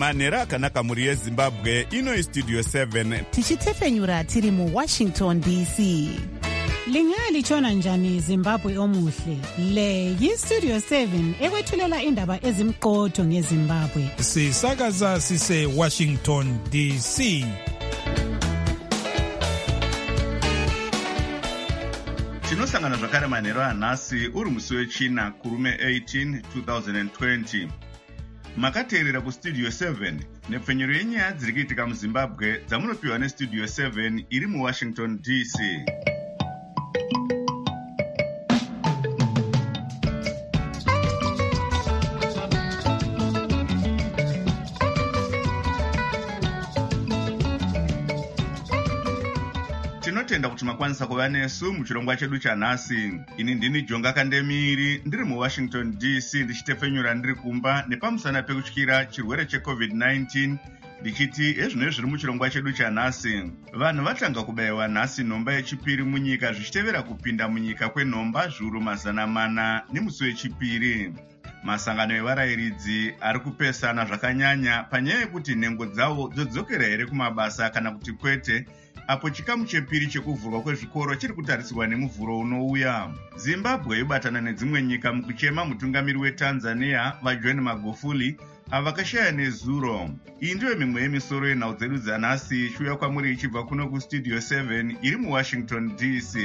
manhero akanaka mhuri yezimbabwe. Ino Studio 7 tichitefenyura tiri muWashington DC. Lingalitshona njani Zimbabwe omuhle? Le yiStudio 7 ekwethulela indaba ezimqotho ngeZimbabwe. Sisakaza sise Washington DC. Tinosangana zvakare manhero anhasi uri musi wechina kurume 18 2020. Makateerera kuStudio 7 nepfenyuro yenyaya dziri kuitika muZimbabwe dzamunopiwa neStudio 7 iri muWashington DC. Tinotenda kuti makwanisa kuva nesu muchirongwa chedu chanhasi. Ini ndini Jonga Kandemiri ndiri muWashington DC ndichitefenyura ndiri kumba nepamusana pekutyira chirwere cheCovid-19 ndichiti ezvino zviri muchirongwa chedu chanhasi. Vanhu vatanga kubayiwa nhasi nhomba yechipiri munyika zvichitevera kupinda munyika kwenhomba zviuru 400 nemusi wechipiri. Masangano evarayiridzi ari kupesana zvakanyanya panyaya yekuti nhengo dzavo dzodzokera here kumabasa kana kuti kwete, apo chikamu chepiri chekuvhurwa kwezvikoro chiri kutarisirwa nemuvhuro unouya. Zimbabwe yobatana nedzimwe nyika mukuchema mutungamiri weTanzania vaJohn Magufuli avakashaya nezuro. Iyi ndiyo mimwe yemisoro yenhau dzedu dzanhasi chiuya kwamuri ichibva kuno kuStudio 7 iri muWashington DC.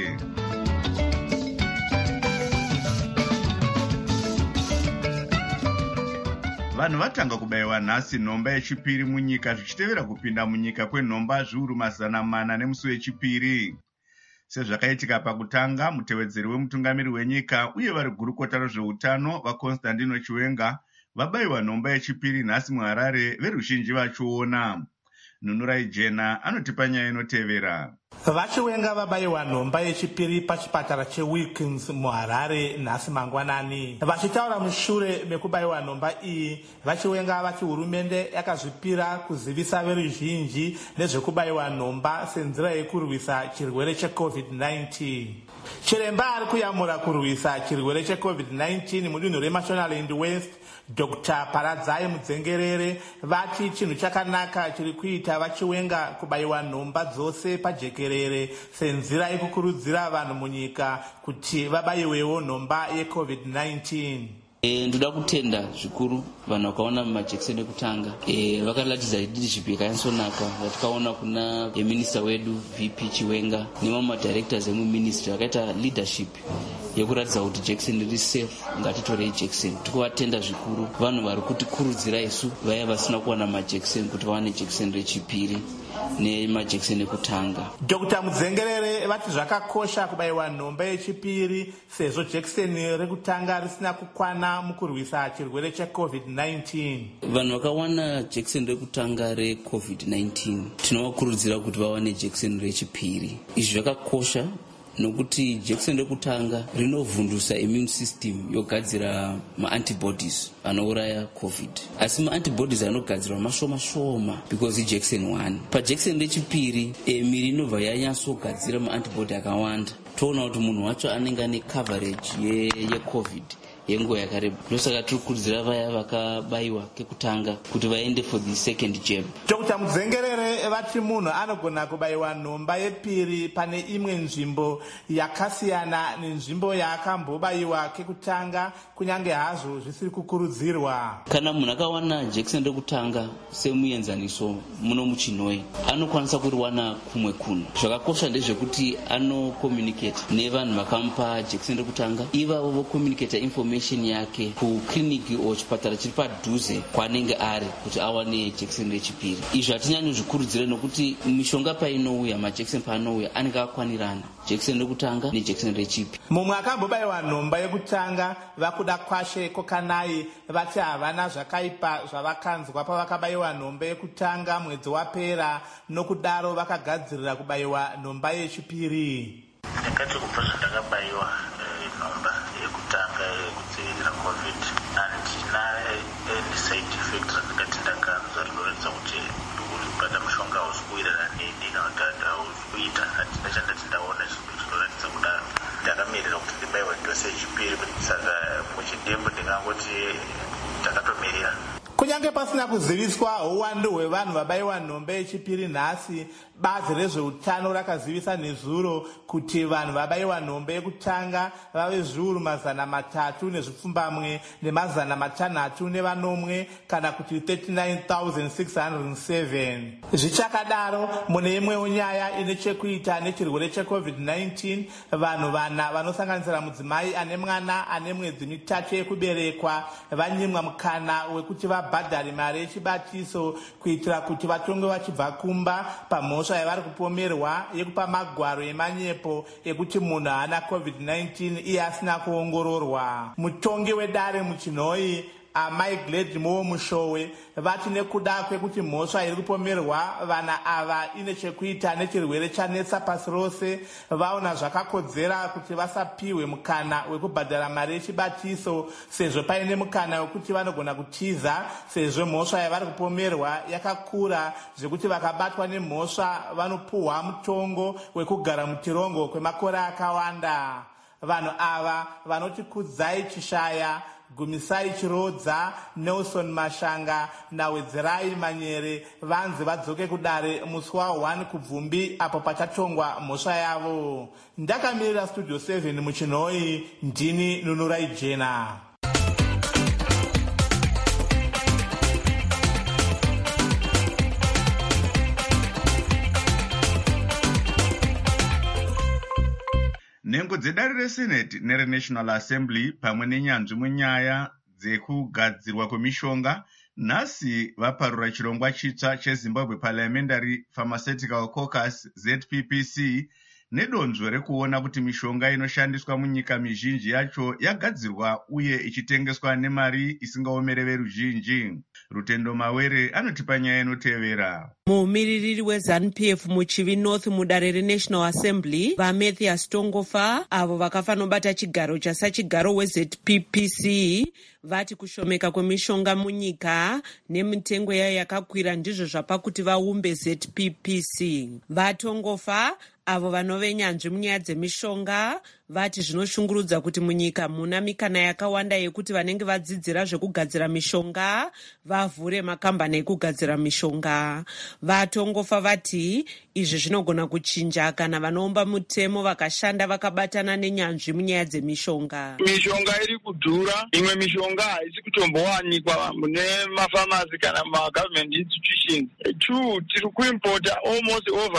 Vanhu vatanga kubayiwa nhasi nhomba yechipiri munyika zvichitevera kupinda munyika kwenhomba zviuru 400 nemusi wechipiri. Sezvakaitika pakutanga, mutevedzeri wemutungamiri wenyika uye vari gurukota rezveutano vaConstantino Chiwenga vabayiwa nhomba yechipiri nhasi muHarare, veruzhinji vachiona. Nunurai Jena anotipa nyaya inotevera. Vachiwenga vabayiwa nhomba yechipiri pachipatara cheWilkins muHarare nhasi mangwanani. Vachitaura mushure mekubayiwa nhomba iyi, Vachiwenga vati hurumende yakazvipira kuzivisa veruzhinji nezvekubayiwa nhomba senzira yekurwisa chirwere cheCovid-19. Chiremba ari kuyamura kurwisa chirwere cheCovid-19 mudunhu reMashonaland West, Dr. Paradzai Mudzengerere, vati chinhu chakanaka chiri kuita Vachiwenga kubayiwa nhomba dzose pajekerere senzira yekukurudzira vanhu munyika kuti vabayiwewo nhomba yeCovid-19. Ndoda kutenda zvikuru vanhu vakaona majekiseni ekutanga vakaratidza leadership yakanyasonaka yatikaona kuna yeminista wedu VP Chiwenga nemamwe directors emuministry vakaita leadership yekuratidza kuti jekiseni riri safe, ngatitorei jekiseni. Tikuvatenda zvikuru vanhu vari kutikurudzira isu vaya vasina kuwana majekiseni kuti vawane jekiseni rechipiri nemajekiseni ekutanga. Dr. Mudzengerere vati zvakakosha kubayiwa nhomba yechipiri sezvo jekiseni rekutanga risina kukwana mukurwisa chirwere cheCovid-19. Vanhu vakawana jekiseni rekutanga reCovid-19 tinovakurudzira kuti vawane jekiseni rechipiri. Izvi zvakakosha nokuti jekiseni rekutanga rinovhundusa immune system yogadzira maantibodies anouraya COVID. Asi maantibodies anogadzirwa mashoma because ijekiseni 1. Pajekiseni rechipiri miri inobva yanyatsogadzira maantibody akawanda. Toona kuti munhu wacho anenge ane coverage yeCovid yenguva yakareba. Ndosaka tiri kukurudzira vaya vakabayiwa kekutanga kuti vaende for the second jab. Dr. Mudzengerere vati munhu anogona kubayiwa nhomba yepiri pane imwe nzvimbo yakasiyana nenzvimbo yaakambobayiwa kekutanga kunyange hazvo zvisiri kukurudzirwa. Kana munhu akawana jekiseni rekutanga semuenzaniso muno muChinoi anokwanisa kuriwana kumwe kuno. Zvakakosha ndezvekuti anocommunicate nevanhu vakamupa jekiseni rekutanga, ivavo vocommunicate information yake kukiriniki o chipatara chiri padhuze kwaanenge ari kuti awane jekiseni rechipiri. Izvi hatinyanyo zvikurudzire nokuti mishonga painouya, majekiseni paanouya anenge akwanirana, jekiseni rekutanga nejekiseni rechipi. Mumwe akambobayiwa nhomba yekutanga vakuda kwashe Kokanai vati havana zvakaipa zvavakanzwa pavakabayiwa nhomba yekutanga mwedzi wapera, nokudaro vakagadzirira kubayiwa nhomba yechipiri. Ndakati kubva zvandakabayiwa nhomba yekutanga yekudzivirira COVID handina side effect zvandakati ndakanzwa rinoratidza kuti ndikubata mushonga hausi kuwirirana neni kana kuti hausi kuita. Handina chandati ndaona zvinoratidza kudaro. Ndakamirira kuti ndibayiwe dose yechipiri, saka muchidembo ndingangoti ndakatomirira. Kunyange pasina kuziviswa uwandu hwevanhu vabayiwa nhombe yechipiri nhasi, bazi rezveutano rakazivisa nezuro kuti vanhu vabayiwa nhombe yekutanga vave zviuru 300 nemazana 604 kana kuti 39,607. Zvichakadaro, mune imwewo nyaya ine chekuita nechirwere cheCovid-19, vanhu vana vanosanganisira mudzimai ane mwana ane mwedzi 3 yekuberekwa vanyimwa mukana wekuti vabhadhare mari yechibatiso kuitira kuti vatonge vachibva kumba pamhosva yavari kupomerwa yekupa magwaro emanyepo ekuti munhu haana COVID-19 iye asina kuongororwa. Mutongi wedare muchinhoi Amai Glad Mushowe vati nekuda kwekuti mhosva iri kupomerwa vana ava ine chekuita nechirwere chanetsa pasi rose, vaona zvakakodzera kuti vasapiwe mukana wekubhadhara mari yechibatiso sezvo paine mukana wekuti vanogona kutiza, sezvo mhosva yavari kupomerwa yakakura zvekuti vakabatwa nemhosva vanopuhwa mutongo wekugara muchirongo kwemakore akawanda. Vanhu ava vanoti Kudzai Chishaya, Gumisai Chirodza, Nelson Mashanga naWedzerai Manyere vanzi vadzoke kudare musi wa1 kuBvumbi apo pachatongwa mhosva yavo. Ndakamirira Studio 7 muchinhoi, ndini Nunurai Jena. Nhengo dzedare reSenate nereNational Assembly pamwe nenyanzvi munyaya dzekugadzirwa kwemishonga nhasi vaparura chirongwa chitsva cheZimbabwe Parliamentary Pharmaceutical Caucus ZPPC nedonzvo rekuona kuti mishonga inoshandiswa munyika mizhinji yacho yagadzirwa uye ichitengeswa nemari isingaomere veruzhinji. Rutendo Mawere anotipa nyaya inotevera. Mumiririri weZANU-PF muchivi North mudare reNational Assembly vaMatthias Tongofa avo vakafanobata chigaro chasachigaro weZPPC vati kushomeka kwemishonga munyika nemitengo yayo yakakwira ndizvo zvapa kuti vaumbe ZPPC. VaTongofa avo vanove nyanzvi munyaya dzemishonga vati zvinoshungurudza kuti munyika muna mikana yakawanda yekuti vanenge vadzidzira zvekugadzira mishonga vavhure makambani ekugadzira mishonga. VaTongofa vati izvi zvinogona kuchinja kana vanoumba mutemo vakashanda vakabatana nenyanzvi munyaya dzemishonga. Mishonga iri kudhura, imwe mishonga haisi kutombowanikwa mune mafamasi kana magovernment institutions. 2, tiri kuimpota almost over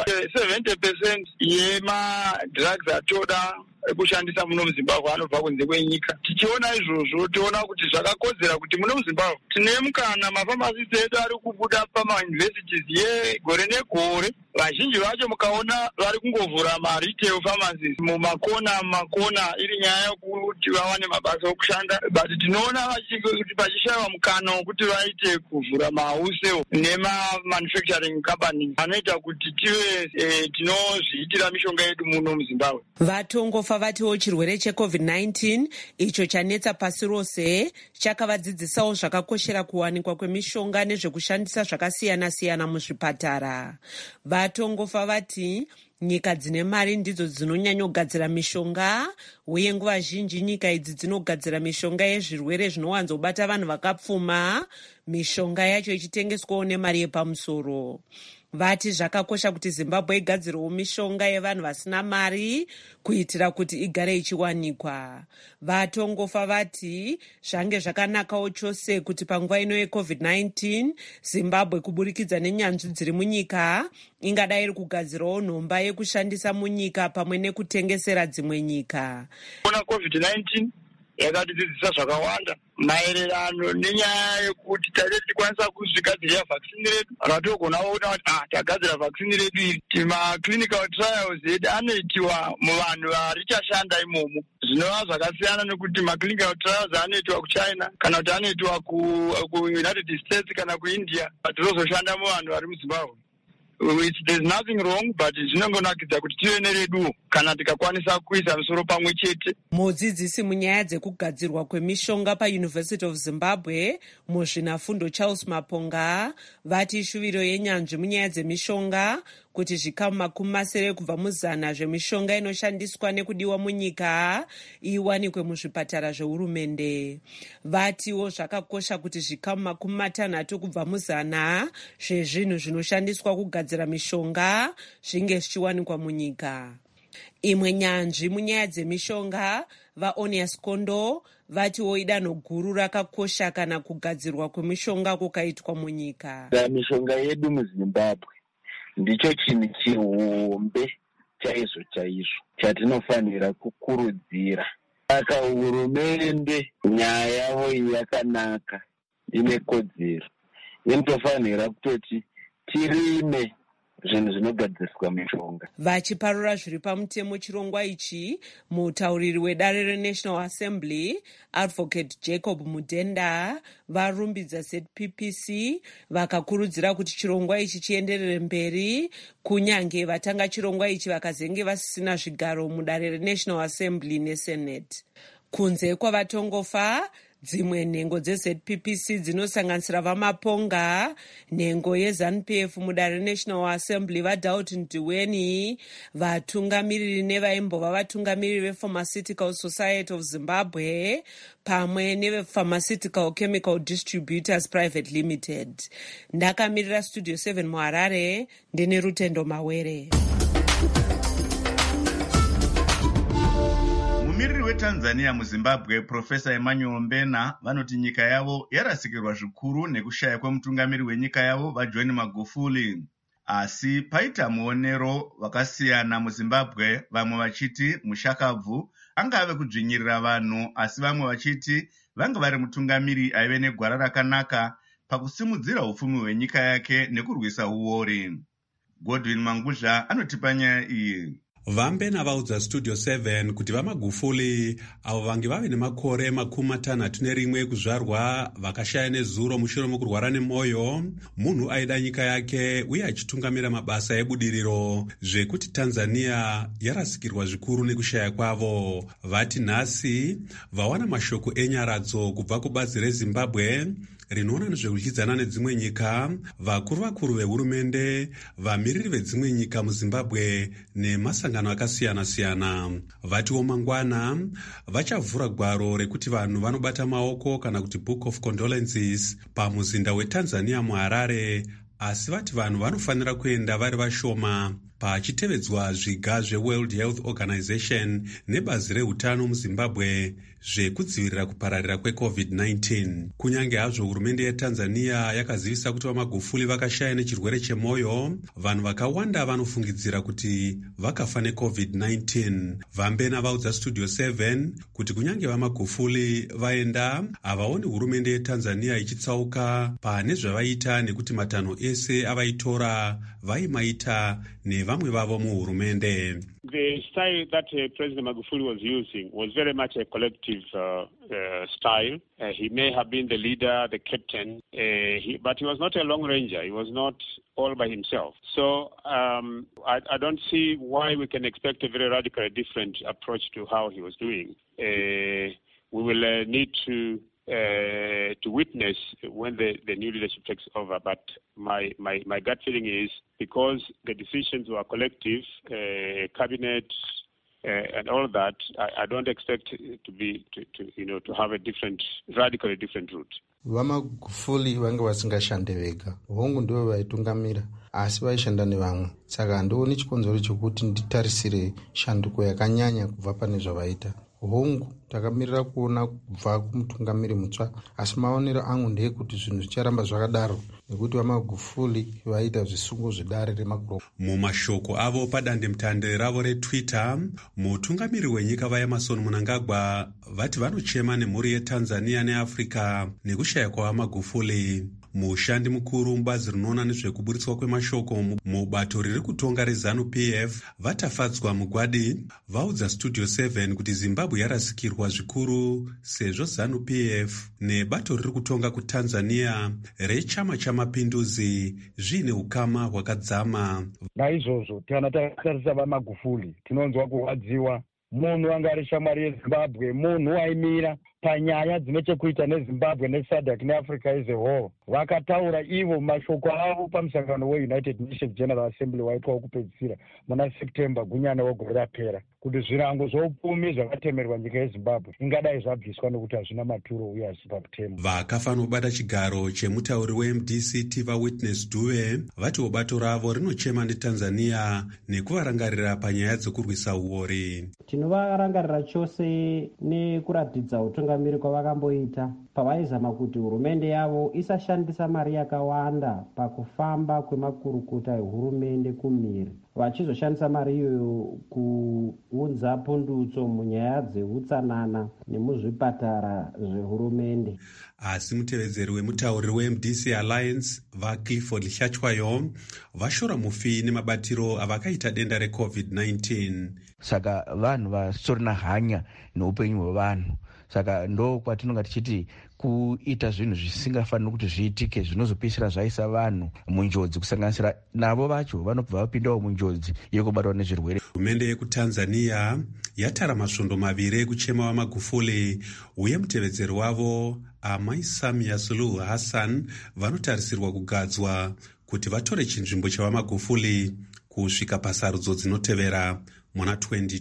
70% yemadrugs atoda kushandisa muno muZimbabwe anobva kunze kwenyika. Tichiona izvozvo toona kuti zvakakodzera kuti muno muZimbabwe tine mukana mafamasi edu ari kubuda pamauniversities yegore negore. Vazhinji vacho mukaona vari kungovhura maretail pharmacies mumakona iri nyaya yokuti vawane mabasa okushanda, but tinoona kuti pachishaiwa mukana wokuti vaite kuvhura mahuseo nemamanufacturing companies anoita kuti tive tinozviitira mishonga yedu muno muZimbabwe. VaTongofa vatiwo chirwere cheCovid-19 icho chanetsa pasi rose chakavadzidzisawo zvakakoshera kuwanikwa kwemishonga nezvekushandisa zvakasiyana-siyana muzvipatara. VaTongofa vati nyika dzine mari ndidzo dzinonyanyogadzira mishonga uye nguva zhinji nyika idzi dzinogadzira mishonga yezvirwere zvinowanzobata vanhu vakapfuma, mishonga yacho ichitengeswawo nemari yepamusoro. Vati zvakakosha kuti Zimbabwe igadzirewo mishonga yevanhu vasina mari kuitira kuti igare ichiwanikwa. VaTongofa vati zvange zvakanakawo chose kuti panguva ino yeCovid-19 Zimbabwe kuburikidza nenyanzvi dziri munyika ingadai iri kugadzirawo nhomba yekushandisa munyika pamwe nekutengesera dzimwe nyika. Kuna COVID-19 yakatidzidzisa zvakawanda maererano nenyaya yekuti taide tikwanisa kuzvigadzirira vaccine redu. Ratogona kuona kuti tagadzira vaccine redu iri, timaclinical trials edu anoitiwa muvanhu varichashanda imomo. Zvinova zvakasiyana nekuti maclinical trials anoitwa kuChina kana kuti anoitwa kuUnited States kana kuIndia, tizozoshanda muvanhu vari muZimbabwe. There's nothing wrong, but zvinongonakidza kuti tive neredu kana tikakwanisa kuisa musoro pamwe chete. Mudzidzisi munyaya dzekugadzirwa kwemishonga paUniversity of Zimbabwe muzvinafundo Charles Maponga vati shuviro yenyanzvi munyaya dzemishonga kuti zvikamu 80 kubva muzana zvemishonga inoshandiswa nekudiwa munyika iwanikwe muzvipatara zvehurumende. Vatiwo zvakakosha kuti zvikamu 60 kubva muzana zvezvinhu zvinoshandiswa kugadzira mishonga zvinge zvichiwanikwa munyika. Imwe nyanzvi munyaya dzemishonga, vaOnias Kondo, vatiwo idanho guru rakakosha kana kugadzirwa kwemishonga kukaitwa munyika. Mishonga yedu muZimbabwe ndicho chinhu chihombe chaizvo chatinofanira kukurudzira. Saka hurumende nyaya yavo yakanaka, ine kodzero, inotofanira kutoti tirime zvinhu zvinogadziriswa mishonga. Vachiparura zviri pamutemo chirongwa ichi, mutauriri wedare reNational Assembly Advocate Jacob Mudenda varumbidza ZPPC vakakurudzira kuti chirongwa ichi chienderere mberi kunyange vatanga chirongwa ichi vakazenge vasisina zvigaro mudare reNational Assembly neSenate. Kunze kwavatongofa, dzimwe nhengo dzeZPPC dzinosanganisira vamaponga, nhengo yeZANU-PF mudare reNational Assembly vaDaughton Duweni, vatungamiriri nevaimbova vatungamiriri vePharmaceutical Society of Zimbabwe pamwe nevePharmaceutical Chemical Distributors Private Limited. Ndakamirira Studio 7 muHarare, ndine Rutendo Mawere. Mumiriri weTanzania muZimbabwe Profesa Emmanuel Mbena vanoti nyika yavo yarasikirwa zvikuru nekushaya kwemutungamiri wenyika yavo vaJohn Magufuli. Asi paita muonero vakasiyana muZimbabwe, vamwe vachiti mushakabvu angave kudzvinyirira vanhu, asi vamwe vachiti vanga vari mutungamiri aive negwara rakanaka pakusimudzira upfumi hwenyika yake nekurwisa uori. Godwin Mangudla anotipa nyaya iyi. Vambena vaudza Studio 7 kuti vaMagufuli avo vange vave nemakore 61 kuzvarwa vakashaya nezuro mushure mekurwara nemwoyo, munhu aida nyika yake uye achitungamira mabasa ebudiriro, zvekuti Tanzania yarasikirwa zvikuru nekushaya kwavo. Vati nhasi vawana mashoko enyaradzo kubva kubazi reZimbabwe rinoona nezvekudyidzana nedzimwe nyika, vakuru vehurumende, vamiriri vedzimwe nyika muZimbabwe nemasangano akasiyana-siyana. Vatiwo mangwana vachavhura gwaro rekuti vanhu vanobata maoko kana kuti Book of Condolences pamuzinda weTanzania muHarare, asi vati vanhu vanofanira kuenda vari vashoma pachitevedzwa zviga zveWorld Health Organization nebazi rehutano muZimbabwe zvekudzivirira kupararira kweCovid-19. Kunyange hazvo hurumende yeTanzania yakazivisa kuti vaMagufuli vakashaya nechirwere chemwoyo, vanhu vakawanda vanofungidzira kuti vakafa neCovid-19. Vambena vaudza Studio 7 kuti kunyange vaMagufuli vaenda, havaoni hurumende yeTanzania ichitsauka pane zvavaita nekuti matanho ese avaitora vaimaita nevamwe vavo muhurumende. The style that President Magufuli was using was very much a collective style. He may have been the leader, the captain, but he was not a long ranger. He was not all by himself. So I don't see why we can expect a very radically different approach to how he was doing. We will need to witness when the new leadership takes over. But my gut feeling is because the decisions were collective, cabinet, and all that, I don't expect to have a radically different route. VaMagufuli vanga vasingashande vega, hongu ndivo vaitungamira asi vaishanda nevamwe. Saka handioni chikonzero chokuti nditarisire shanduko yakanyanya kubva pane zvavaita. Hongu takamirira kuona kubva kumutungamiri mutsva, asi maonero angu ndeyekuti zvinhu zvicharamba zvakadaro nekuti vaMagufuli vaita zvisungo zvedare remakuru. Mumashoko avo padandemutande ravo reTwitter, mutungamiri wenyika vaEmmerson Mnangagwa vati vanochema nemhuri yeTanzania neAfrica nekushaya kwavaMagufuli. Mushandi mukuru mubazi rinoona nezvekuburitswa kwemashoko mubato riri kutonga reZANU-PF vatafadzwa mugwadi vaudza Studio 7 kuti Zimbabwe yarasikirwa zvikuru sezvo ZANU-PF nebato riri kutonga kuTanzania rechama chamapinduzi zvine ukama hwakadzama. Naizvozvo kana tatarisa vaMagufuli tinonzwa kurwadziwa. Munhu anga ari shamwari yeZimbabwe, munhu aimira panyaya dzine chekuita nezimbabwe nesadc neafrica as a whole vakataura ivo mashoko avo pamusangano weunited nations general assembly waitwa wokupedzisira muna september gunyana wegore rapera kuti zvirango zvoupfumi zvakatemerwa nyika yezimbabwe ingadai zvabviswa nekuti hazvina maturo uye hazvipa kutema. Vakafanira kubata chigaro chemutauri weMDC Tiva Witness Dube vati bato ravo rinochema neTanzania nekuvarangarira panyaya dzekurwisa uori. Tinovarangarira chose nekuratidza utungamiri kwavakamboita pavaizama kuti hurumende yavo isashandisa mari yakawanda pakufamba kwemakurukuta ehurumende kumhiri, vachizoshandisa mari iyoyo kuunza pundutso munyaya dzeutsanana nemuzvipatara zvehurumende. Asi mutevedzeri wemutauri weMDC Alliance vaClifford Hlachwayo vashora mufi nemabatiro avakaita denda reCovid-19. Saka vanhu vasina hanya neupenyu hwevanhu. Saka ndo kwatinonga tichiti kuita zvinhu zvisingafaniri kuti zviitike zvinozopisira zvaisa vanhu munjodzi, kusanganisira navo vacho vanobva vapindawo munjodzi yekubatwa nezvirwere. Hurumende yekuTanzania yatara masvondo maviri ekuchema waMagufuli uye mutevedzeri wavo Amai Samia Suluhu Hassan vanotarisirwa kugadzwa kuti vatore chinzvimbo chavaMagufuli kusvika pasarudzo dzinotevera muna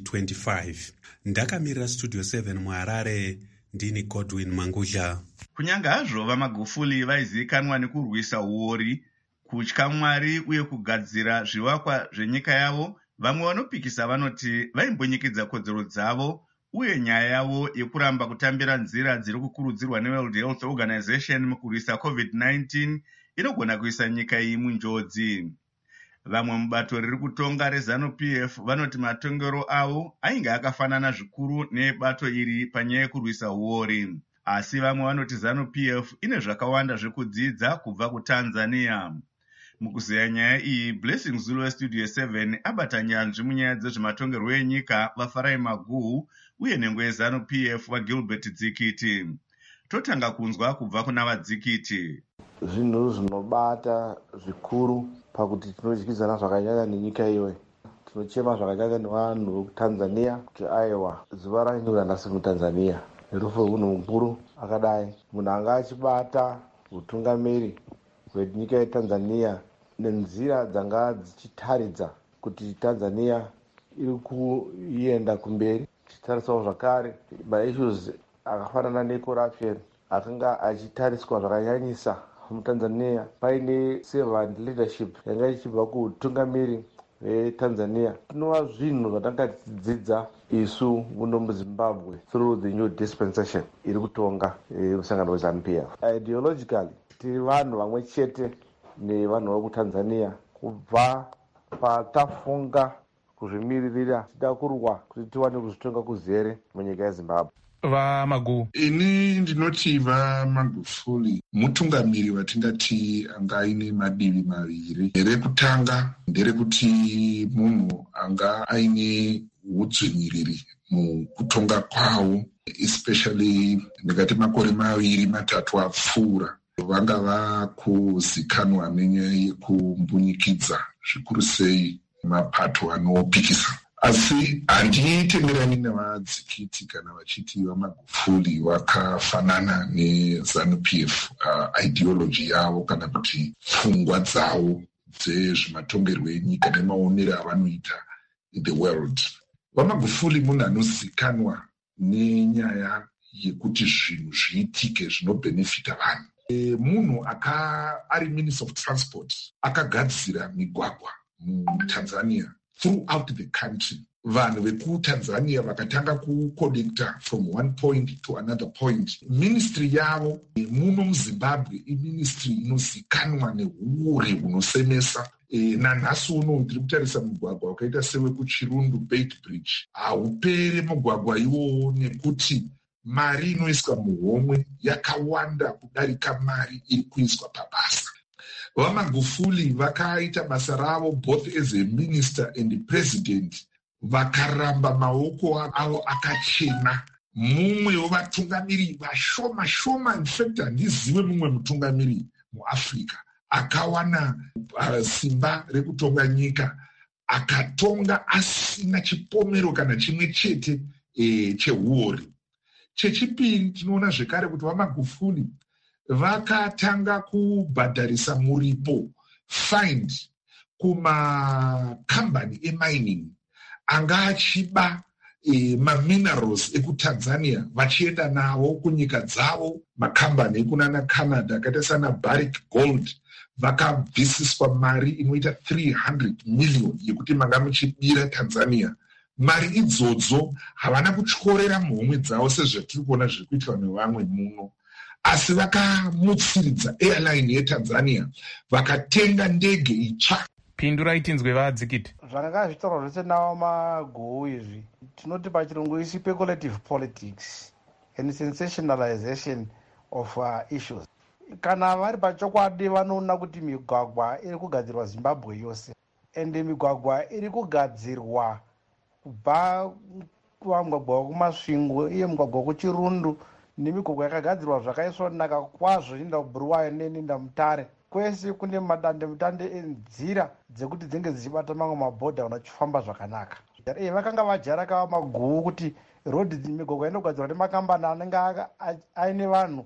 2025. Ndakamirira Studio 7 muHarare, ndini Godwin Mangudya. Kunyange hazvo vaMagufuli vaizivikanwa nekurwisa uori, kutya Mwari uye kugadzira zvivakwa zvenyika yavo, vamwe vanopikisa vanoti vaimbonyikidza kodzero dzavo uye nyaya yavo yekuramba kutambira nzira dziri kukurudzirwa neWorld Health Organization mukurwisa COVID-19 inogona kuisa nyika iyi munjodzi. Vamwe mubato riri kutonga reZANU-PF vanoti matongero avo ainge akafanana zvikuru nebato iri panyaya yekurwisa uori. Asi vamwe vanoti ZANU-PF ine zvakawanda zvekudzidza kubva kuTanzania. Mukuzeya nyaya iyi, Blessing Zulu weStudio 7 abata nyanzvi munyaya dzezvematongerwo enyika vaFarai Maguhu uye nhengo yeZANU-PF vaGilbert Dzikiti. Totanga kunzwa kubva kuna vaDzikiti. Zvinhu zvinobata zvikuru pakuti tinodyidzana zvakanyanya nenyika iyoyi. Tinochema zvakanyanya nevanhu vekuTanzania kuti aiwa zuva ranyura nhasi muTanzania nerufu rwunhu mukuru akadai. Munhu anga achibata utungamiri hwenyika yeTanzania nenzira dzanga dzichitaridza kuti Tanzania iri kuenda kumberi. Tichitarisawo zvakare maissues akafanana necorruption akanga achitariswa zvakanyanyisa muTanzania, paine servant leadership yanga ichibva kutungamiri veTanzania. Tinova zvinhu zvatanga tichidzidza isu muno muZimbabwe through the new dispensation iri kutonga musangano weZANU-PF. Ideologically tiri vanhu vamwe chete nevanhu vekuTanzania kubva patafunga kuzvimiririra tida kurwa kuti tiwane kuzvitonga kuzere munyika yeZimbabwe. VaMaguhu, ini ndinoti vaMagufuli mutungamiri watingati anga aine madivi maviri. Rekutanga nderekuti munhu anga aine udzvinyiriri mukutonga kwawo, especially ndingati makore maviri matatu apfuura. Vanga vakuzikanwa nenyaya yekumbunyikidza zvikuru sei mapato anopikisa. Asi handitenderani navadzikiti kana vachiti vaMagufuli vakafanana neZANU-PF ideology yavo kana kuti pfungwa dzavo dzezvematongerwo enyika nemaonero avanoita the world. VaMagufuli munhu anozikanwa nenyaya yekuti zvinhu zviitike zvinobhenefita vanhu. Munhu ari Minister of Transport akagadzira migwagwa muTanzania throughout the country. Vanhu vekuTanzania vakatanga kuconnecta from one point to another point. Ministry yavo muno muZimbabwe iministry inozikanwa neuori hunosemesa. Nanhasi uno tiri kutarisa mugwagwa wakaita sewekuChirundu Bait Bridge haupere mugwagwa iwowo nekuti mari inoiswa muhomwe yakawanda kudarika mari iri kuiswa pabasa. VaMagufuli vakaita basa ravo both as a minister and a president, vakaramba maoko avo akachena. Mumwe wevatungamiri vashoma shoma, in fact handizive mumwe mutungamiri muAfrica akawana simba rekutonga nyika, akatonga asina chipomero kana chimwe chete cheuori. Chechipiri, tinoona zvekare kuti vaMagufuli vakatanga kubhadharisa muripo find kumakambani emining anga achiba maminerals ekutanzania vachienda nawo kunyika dzavo. Makambani ekunana Canada akaita sana Barrick Gold vakabvisiswa mari inoita 300 million yekuti manga muchibira Tanzania. Mari idzodzo havana kutyorera muhomwe dzavo sezvatiri kuona zviri kuitwa nevamwe muno, asi vakamutsiridza airline yeTanzania vakatenga ndege itsva. Pindurai tinzwe vadzikiti. Zvanga zvitaurwa zvese nawo Maguu izvi tinoti pachirungu isi speculative politics and sensationalization of issues. Kana vari pachokwadi vanoona kuti migwagwa iri kugadzirwa Zimbabwe yose, ende migwagwa iri kugadzirwa kubva mugwagwa wekumasvingo iye mugwagwa wekuchirundu nemigwagwa yakagadzirwa zvakaisvonaka kwazvo inoenda kuBuruwayo nenoenda Mutare. Kwese kune madandemutande enzira dzekuti dzinge dzichibata mamwe mabhodha anachifamba zvakanaka. Vakanga vajara kava Maguu kuti migwagwa inogadzirwa nemakambani anenge aine vanhu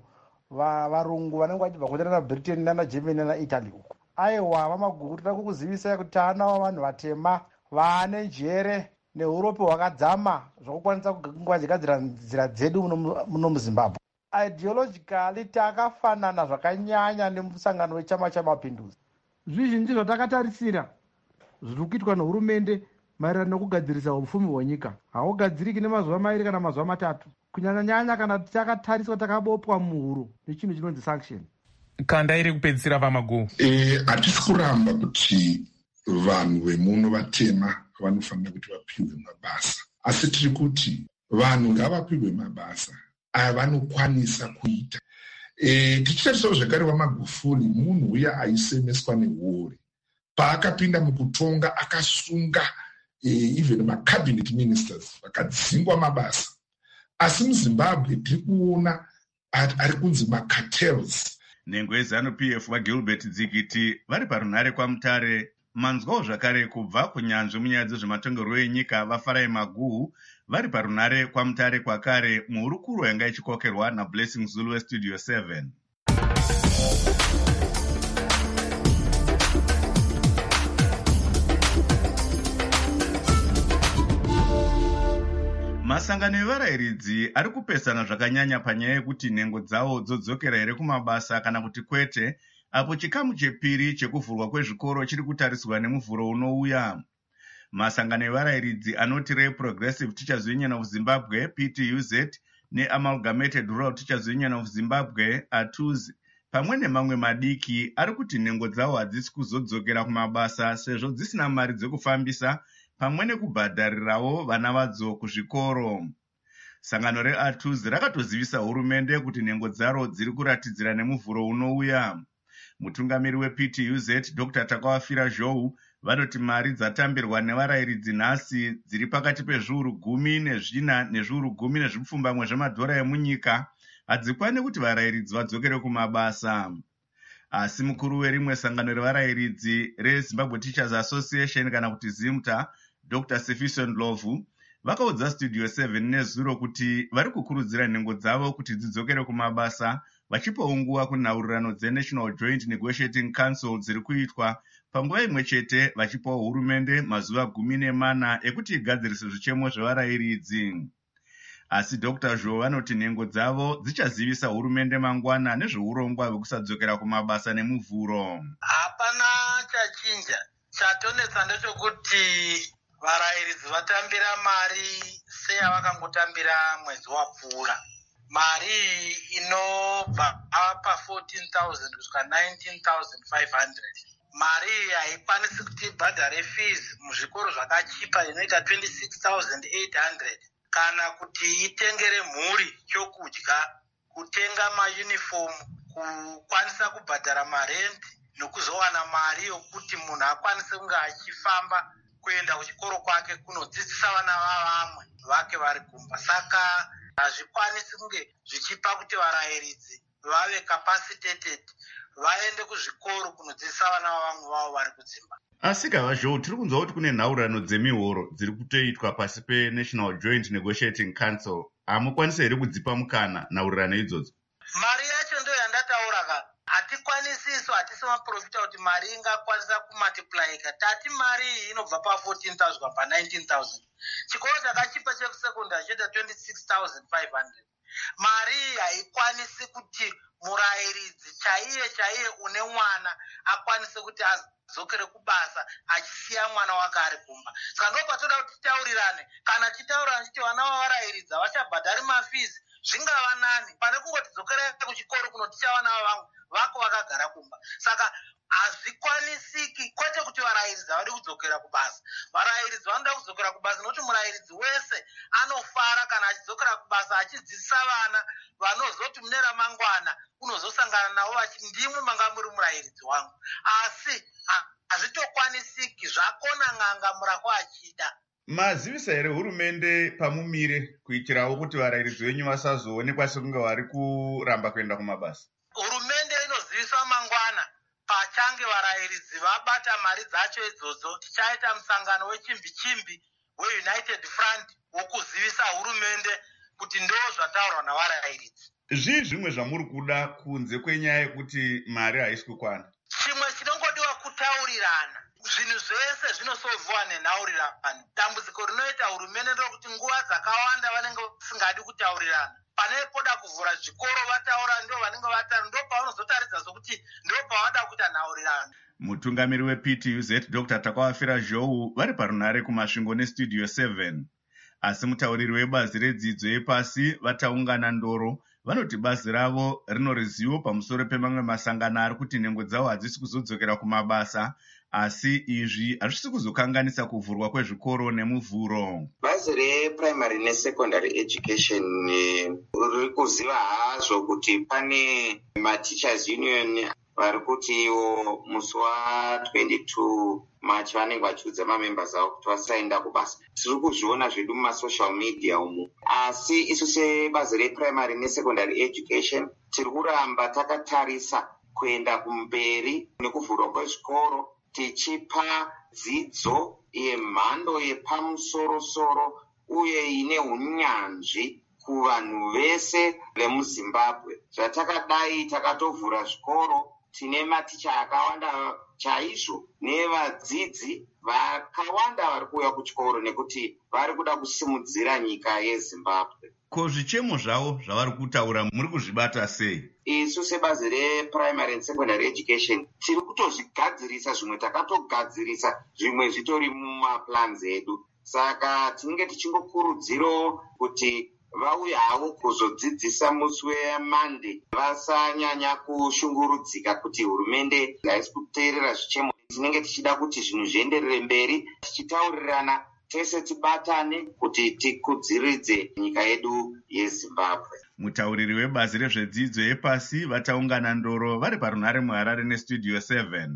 varungu vanenge vachibva kune nana Britain nana Germany nana Italy uko. Aiwa vaMaguu tinoda kukuzivisai kuti taanawo vanhu vatema vaane njere neuropi hwakadzama zvokukwanisa kugadzira nzira dzedu muno muZimbabwe. Ideologically takafanana zvakanyanya nemusangano wechama chamapinduzi. Zvizhinji zvatakatarisira zviri kuitwa nehurumende maererano nekugadzirisa upfumi hwenyika haugadziriki nemazuva mairi kana mazuva matatu, kunyanya-nyanya kana takatariswa takabopwa muhuro nechinhu chinonzi sanction. Kanda iri kupedzisira vaMaguu. Hatisi kuramba kuti vanhu vemuno vatema vanofanira kuti vapiwe mabasa, asi tiri kuti vanhu ngavapiwe mabasa avanokwanisa kuita. Tichitarisawo zvekare vaMagufuli munhu uya aisemeswa nehuori. Paakapinda mukutonga akasunga even macabinet ministers vakadzingwa mabasa. Asi muZimbabwe tiri kuona ari kunzi macartels. Nhengo yeZANU-PF vaGilbert Dzikiti vari parunhare kwaMutare. Manzwawo zvakare kubva kunyanzvi munyaya dzezvematongerwo enyika vaFarai Maguu vari parunhare kwaMutare kwakare muhurukuro yanga ichikokerwa naBlessing Zulu weStudio 7. Masangano evarayiridzi ari kupesana zvakanyanya panyaya yekuti nhengo dzavo dzodzokera here kumabasa kana kuti kwete, apo chikamu chepiri chekuvhurwa kwezvikoro chiri kutariswa nemuvhuro unouya. Masangano evarayiridzi anoti reProgressive Teachers Union of Zimbabwe PTUZ neAmalgamated Rural Teachers Union of Zimbabwe ATUZ pamwe nemamwe madiki ari kuti nhengo dzavo hadzisi kuzodzokera kumabasa sezvo dzisina mari dzekufambisa pamwe nekubhadharirawo vana vadzo kuzvikoro. Sangano reATUZ rakatozivisa hurumende kuti nhengo dzaro dziri kuratidzira nemuvhuro unouya. Mutungamiri wePTUZ Dr. Takawafira Zhou vanoti mari dzatambirwa nevarayiridzi nhasi dziri pakati pezviuru 14 nezviuru 10 zvemadhora emunyika hadzikwani kuti varayiridzi vadzokere kumabasa. Asi mukuru werimwe sangano revarayiridzi reZimbabwe Teachers Association kana kuti ZIMTA Dr. Sifiso Ndlovu vakaudza Studio 7 nezuro kuti vari kukurudzira nhengo dzavo kuti dzidzokere kumabasa vachipawo nguva kunhaurirano dzeNational Joint Negotiating Council dziri kuitwa panguva imwe chete vachipawo hurumende mazuva 14 ekuti igadzirise zvichemo zvevarayiridzi. Asi Dr. Zhou vanoti nhengo dzavo dzichazivisa hurumende mangwana nezveurongwa hwekusadzokera kumabasa nemuvhuro. Hapana chachinja. Chatonetsa ndechekuti varayiridzi vatambira mari seyavakangotambira mwedzi wapfuura. Mari inobva apa 14,000 kusvika 19,500. Mari haikwanisi kuti bhadhare fees muzvikoro zvakachipa inoita 26,800 kana kuti itengere mhuri chokudya, kutenga maunifomu, kukwanisa kubhadhara marenti nokuzowana mari yokuti munhu akwanise kunge achifamba kuenda kuchikoro kwake kunodzidzisa vana vavamwe vake vari kumba. Saka hazvikwanisi kunge zvichipa kuti varayiridzi vave capacitated vaende kuzvikoro kunodzidzisa vana vavamwe vavo vari kudzimba. Asika zvo tiri kunzwa kuti kune nhaurano dzemihoro dziri kutoitwa pasi peNational Joint Negotiating Council. Hamukwanisi here kudzipa mukana nhaurirano idzodzo? Mari yacho ndo yandataura ka. Hatikwanisiso, hatisi maprofita kuti mari ingakwanisa kumultiplyika. Tati mari iyi inobva pa 14,000 pa 19,000. Chikoro chakachipa chekusekondari cheda 26,500. Mari iyi haikwanisi kuti murayiridzi chaiye une mwana akwanise kuti adzokere kubasa achisiya mwana wake ari kumba. Saka ndo patoda kuti titaurirane. Kana titaurirane kuti vana vavarayiridzi havachabhadhari mafizi, zvingava nani pane kungoti dzokerai kuchikoro kuno tichavana vangu vako vakagara kumba. Saka hazvikwanisiki, kwete kuti varayiridzi havadi kudzokera kubasa. Varayiridzi vanoda kudzokera kubasa nokuti murayiridzi wese anofara kana achidzokera kubasa achidzidzisa vana vanozoti mune ramangwana unozosangana navo vachiti ndimwe manga muri murayiridzi wangu. Asi hazvitokwanisiki, zvakona n'anga murako achida. Mazivisa here hurumende pamumire kuitirawo kuti varayiridzi venyu vasazoonekwa sekunge vari kuramba kuenda kumabasa? Hurumende inoziviswa mangwana pachange varayiridzi vabata mari dzacho idzodzo. Tichaita musangano wechimbi-chimbi weUnited Front wokuzivisa hurumende kuti ndo zvataurwa navarayiridzi. Zvii zvimwe zvamuri kuda kunze kwenyaya yekuti mari haisi kukwana? Chimwe chinongodiwa kutaurirana. Zvinhu zvese zvinosovhiwa nenhaurirano. Dambudziko rinoita hurumende ndokuti nguva dzakawanda vanenge vasingadi kutaurirana. Pane poda kuvhura zvikoro vataura ndo vanenge vataura, ndo pavanozotaridza sokuti ndo pavada kuita nhaurirano. Mutungamiri wePTUZ Dr. Takawafira Zhou vari parunhare kumasvingo neStudio 7. Asi mutauriri webazi redzidzo yepasi vataungana Ndoro vanoti bazi ravo rino ruzivo pamusoro pemamwe masangano ari kuti nhengo dzavo hadzisi kuzodzokera kumabasa, asi izvi hazvisi kuzokanganisa kuvhurwa kwezvikoro nemuvhuro. Bazi reprimary nesecondary education riri kuziva hazvo kuti pane mateachers union vari kuti ivo musi wa22 March vanenge vachiudza mamembers avo kuti vasaenda kubasa. Tiri kuzviona zvedu mumasocial media umu. Asi isu sebazi reprimary nesecondary education tiri kuramba takatarisa kuenda kumberi nekuvhurwa kwezvikoro, tichipa dzidzo yemhando yepamusoro-soro uye ine unyanzvi kuvanhu vese vemuZimbabwe. Zvatakadai takatovhura zvikoro, tine maticha akawanda chaizvo nevadzidzi vakawanda vari kuuya kuchikoro nekuti vari kuda kusimudzira nyika yeZimbabwe. Ko zvichemo zvavo zvavari kutaura muri kuzvibata sei? Isu sebazi reprimary and secondary education tiri kutozvigadzirisa, zvimwe takatogadzirisa, zvimwe zvitori mumaplans edu. Saka tinenge tichingokurudziro kuti vauye havo kuzodzidzisa musi weMonday, vasanyanya kushungurudzika kuti hurumende haisi kuteerera zvichemo. Tinenge tichida kuti zvinhu zvienderere mberi, tichitaurirana tese tibatane kuti tikudziridze nyika yedu yeZimbabwe. Mutauriri webazi rezvedzidzo yepasi vataungana Ndoro vari parunhare muHarare neStudio 7.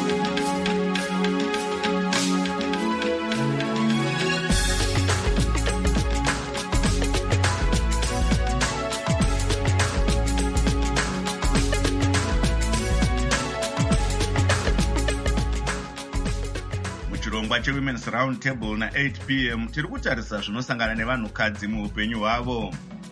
Chirongwa cheWomen's Round Table na 8 p.m. tiri kutarisa zvinosangana nevanhukadzi muupenyu hwavo.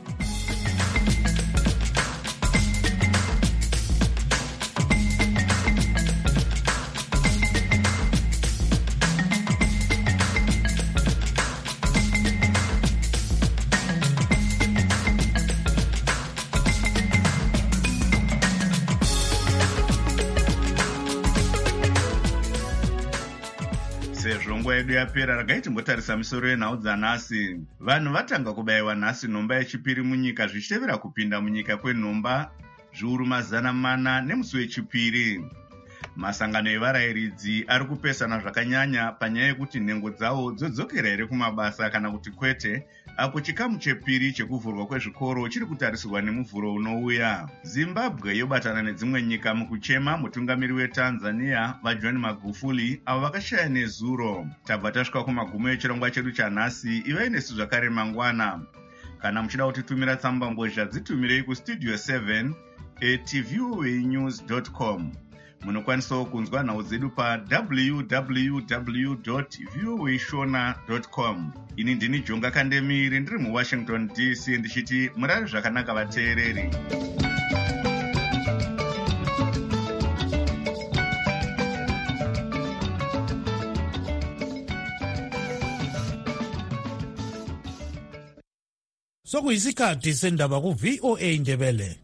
Sezvo nguva yedu yapera, ragai timbotarisa misoro yenhau dzanhasi. Vanhu vatanga kubayiwa nhasi nhomba yechipiri munyika zvichitevera kupinda munyika kwenhomba zviuru 400 nemusi wechipiri. Masangano evarayiridzi ari kupesana zvakanyanya panyaya yekuti nhengo dzavo dzodzokera here kumabasa kana kuti kwete, apo chikamu chepiri chekuvhurwa kwezvikoro chiri kutarisirwa nemuvhuro unouya. Zimbabwe yobatana nedzimwe nyika mukuchema mutungamiri weTanzania vaJohn Magufuli avo vakashaya nezuro. Tabva tasvika kumagumo echirongwa chedu chanhasi. Ivai nesu zvakare mangwana. Kana muchida kutitumira tsamba mbozha dzitumirei kustudio 7@tvnews.com. Munokwanisa kunzwa nhau zedu pa www.voashona.com. Ini ndini Jonga Kandemiri ndiri muWashington DC ndichiti murari zvakanaka vateereri. Sokuyisikhathi sendaba ku VOA Indebele.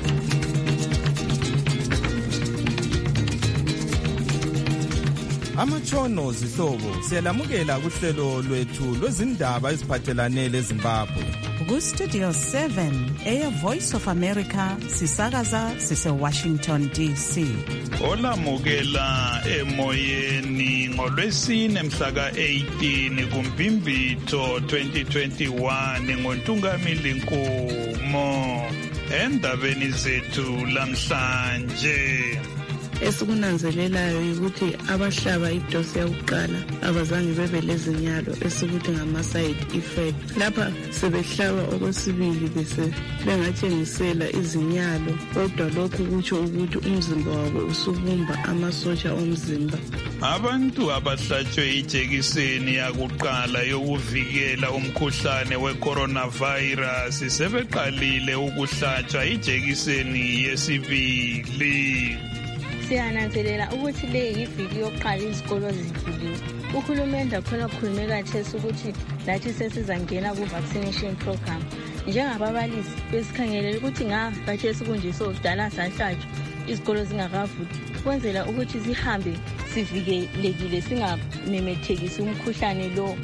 Amatshono zihlobo siyalamukela kuhlelo lwethu lwezindaba eziphathelane leZimbabwe. Ku-Studio 7 Voice of America sisakaza sise-Washington DC. Olamukela emoyeni ngolwesine mhla ka-18 kuMbhimbitho 2021 ngoNtungamili Nkomo. Endabeni zethu lamhlanje esikunanzelelayo ukuthi abahlaba idosi yakuqala abazange bebe lezinyalo esikuthi ngama-side effect. Lapha sebehlaba okwesibili bese bengatshengisela izinyalo, kodwa lokhu kutsho ukuthi umzimba wabo usubumba amasotsha omzimba. Abantu abahlatshwe ijekiseni yakuqala yokuvikela umkhuhlane we-coronavirus sebeqalile ukuhlatshwa ijekiseni yesibili. Siyananzelela ukuthi le yiviki yokuqala izikolo zivuliwe. Uhulumende khona khulume kathesi ukuthi lathi sesizangena ku-vaccination program. Njengababalisi besikhangelela ukuthi kathesi kunje sokudala sahlatshwa izikolo zingakavuli, kwenzela ukuthi zihambe sivikelekile singamemethekisi umkhuhlane lo.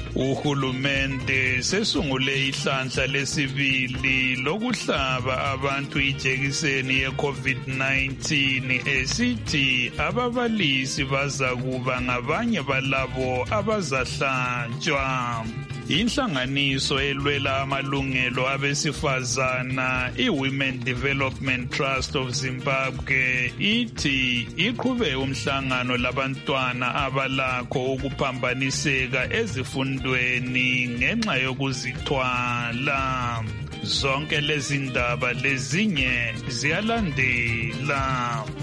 Uhulumende sesungule ihlandla lesibili lokuhlaba abantu ijekiseni ye-COVID-19 esithi ababalisi bazakuba ngabanye balabo abazahlatshwa. Inhlanganiso elwela amalungelo abesifazana i-Women Development Trust of Zimbabwe ithi iqhube umhlangano labantwana abalakho ukuphambaniseka ezifundweni ngenxa yokuzithwala. Zonke lezi ndaba lezinye ziyalandela.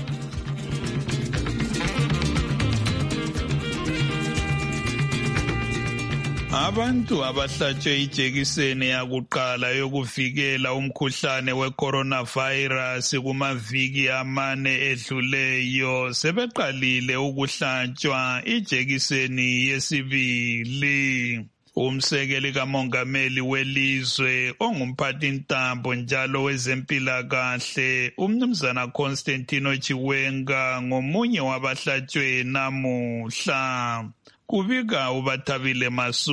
Abantu abahlatshwe ijekiseni yakuqala yokuvikela umkhuhlane we-coronavirus kumaviki amane edluleyo sebeqalile ukuhlatshwa ijekiseni yesibili. Umsekeli kamongameli welizwe ongumphathintambo njalo wezempilakahle uMnumzana Constantino Chiwenga ngomunye wabahlatshwe namuhla. Kubika uBathabile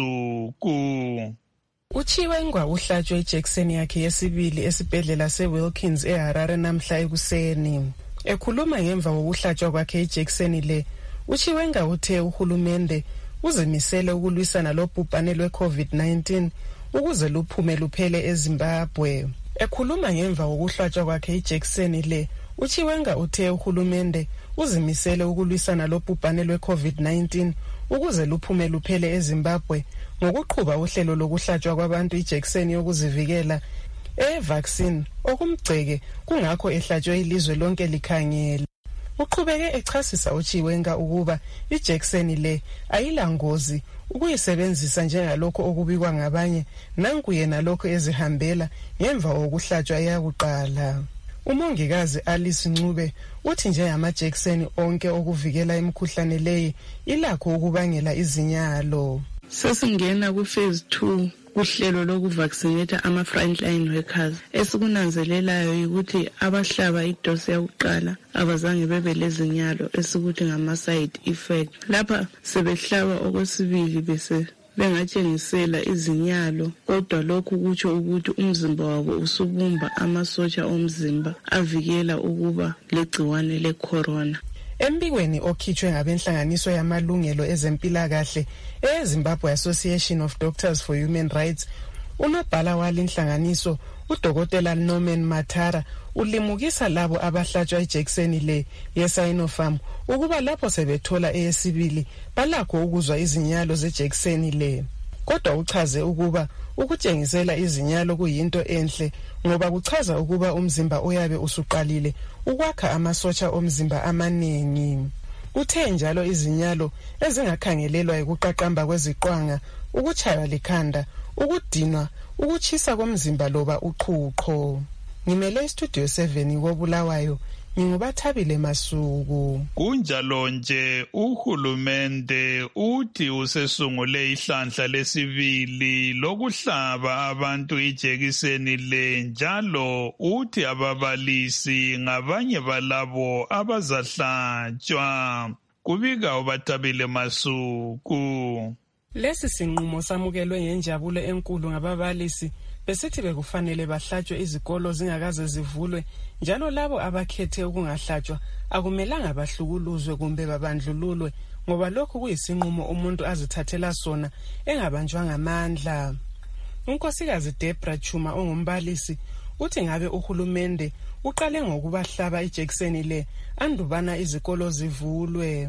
Masuku. Uchiwenga uhlatshwe ijekiseni yakhe yesibili esibhedlela seWilkins eHarare namhla ekuseni. Ekhuluma ngemva kokuhlatshwa kwakhe ijekiseni le, Uchiwenga uthe uhulumende uzimisele ukulwisana lobhubhane lwe-COVID-19 ukuze luphume luphele eZimbabwe. Ekhuluma ngemva kokuhlatshwa kwakhe ijekiseni le, Uchiwenga uthe uhulumende uzimisele ukulwisana lobhubhane lwe-COVID-19 ukuze luphume luphele eZimbabwe ngokuqhuba uhlelo lokuhlatshwa kwabantu ijekiseni yokuzivikela vaccine okumgceke kungakho ehlatshwe ilizwe lonke likhangele. Uqhubeke echasisa uChiwenga ukuba ijekiseni le ayilangozi ukuyisebenzisa njengalokho okubikwa ngabanye, nanku yena lokho ezihambela ngemva kokuhlatshwa yakuqala. Umongikazi Alice Ncube uthi njengamajekiseni onke okuvikela imikhuhlane leyi ilakho ukubangela izinyalo. Sesingena ku-phase 2 kuhlelo lokuvaccinate ama-frontline workers. Esikunanzelelayo ukuthi abahlaba idosi yakuqala abazange bebe lezinyalo esikuthi ngama-side effect. Lapha sebehlaba okwesibili bese bengatshengisela izinyalo, kodwa lokhu kutsho ukuthi umzimba wabo usubumba amasotsha omzimba avikela ukuba legciwane le-corona. Embikweni okhitshwe ngabenhlanganiso yamalungelo ezempilakahle eZimbabwe Association of Doctors for Human Rights, unobhala walinhlanganiso uDokotela Norman Mathara ulimukisa labo abahlatshwa ijekiseni le yeSinopharm ukuba lapho sebethola eyesibili balakho ukuzwa izinyalo zejekiseni le. kodwa uchaze ukuba ukutshengisela izinyalo kuyinto enhle ngoba kuchaza ukuba umzimba uyabe usuqalile ukwakha amasotsha omzimba amaningi. Uthe njalo izinyalo ezingakhangelelwa ukuqaqamba kweziqwanga, ukuchaywa likhanda, ukudinwa, ukuchisa komzimba loba uqhuqho. Ngimele istudio 7 koBulawayo, nginguBathabile Masuku. Kunjalo nje uhulumende uthi usesungule ihlandla lesibili lokuhlaba abantu ijekiseni le, njalo uthi ababalisi ngabanye balabo abazahlatshwa. Kubika uBathabile Masuku. Lesi sinqumo samukelwe ngenjabulo enkulu ngababalisi besithi bekufanele bahlatshwe izikolo zingakaze zivulwe, njalo labo abakhethe ukungahlatshwa akumelanga bahlukuluzwe kumbe babandlululwe ngoba lokhu kuyisinqumo umuntu azithathela sona engabanjwa ngamandla. Unkosikazi Debra Chuma ongumbalisi uthi ngabe uhulumende uqale ngokubahlaba ijekiseni le andubana izikolo zivulwe.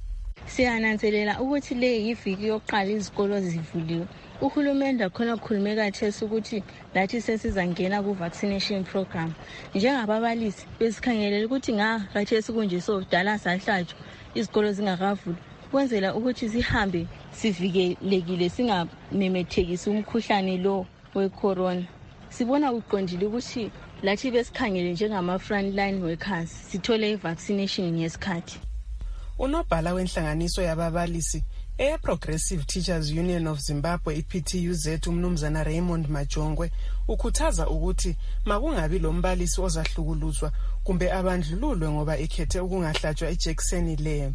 Siyananzelela ukuthi le yiviki yokuqala izikolo zivuliwe. Uhulumende khona ukhulume kathesi ukuthi lathi sesizangena ku-vaccination program. Njengababalisi besikhangelela ukuthi kathesi kunje sodala sahlatshwa izikolo zingakavuli, kwenzela ukuthi sihambe sivikelekile singamemethekisi umkhuhlane lo we-corona. Sibona uqondile ukuthi lathi besikhangele njengama-frontline workers sithole i-vaccination ngesikhathi. Unobhala wenhlanganiso yababalisi Progressive Teachers Union of Zimbabwe iPTUZ umnumzana Raymond Majongwe ukhuthaza ukuthi makungabi lombalisi ozahlukuluzwa kumbe abandlululwe ngoba ekhethe ukungahlatshwa ijekiseni le.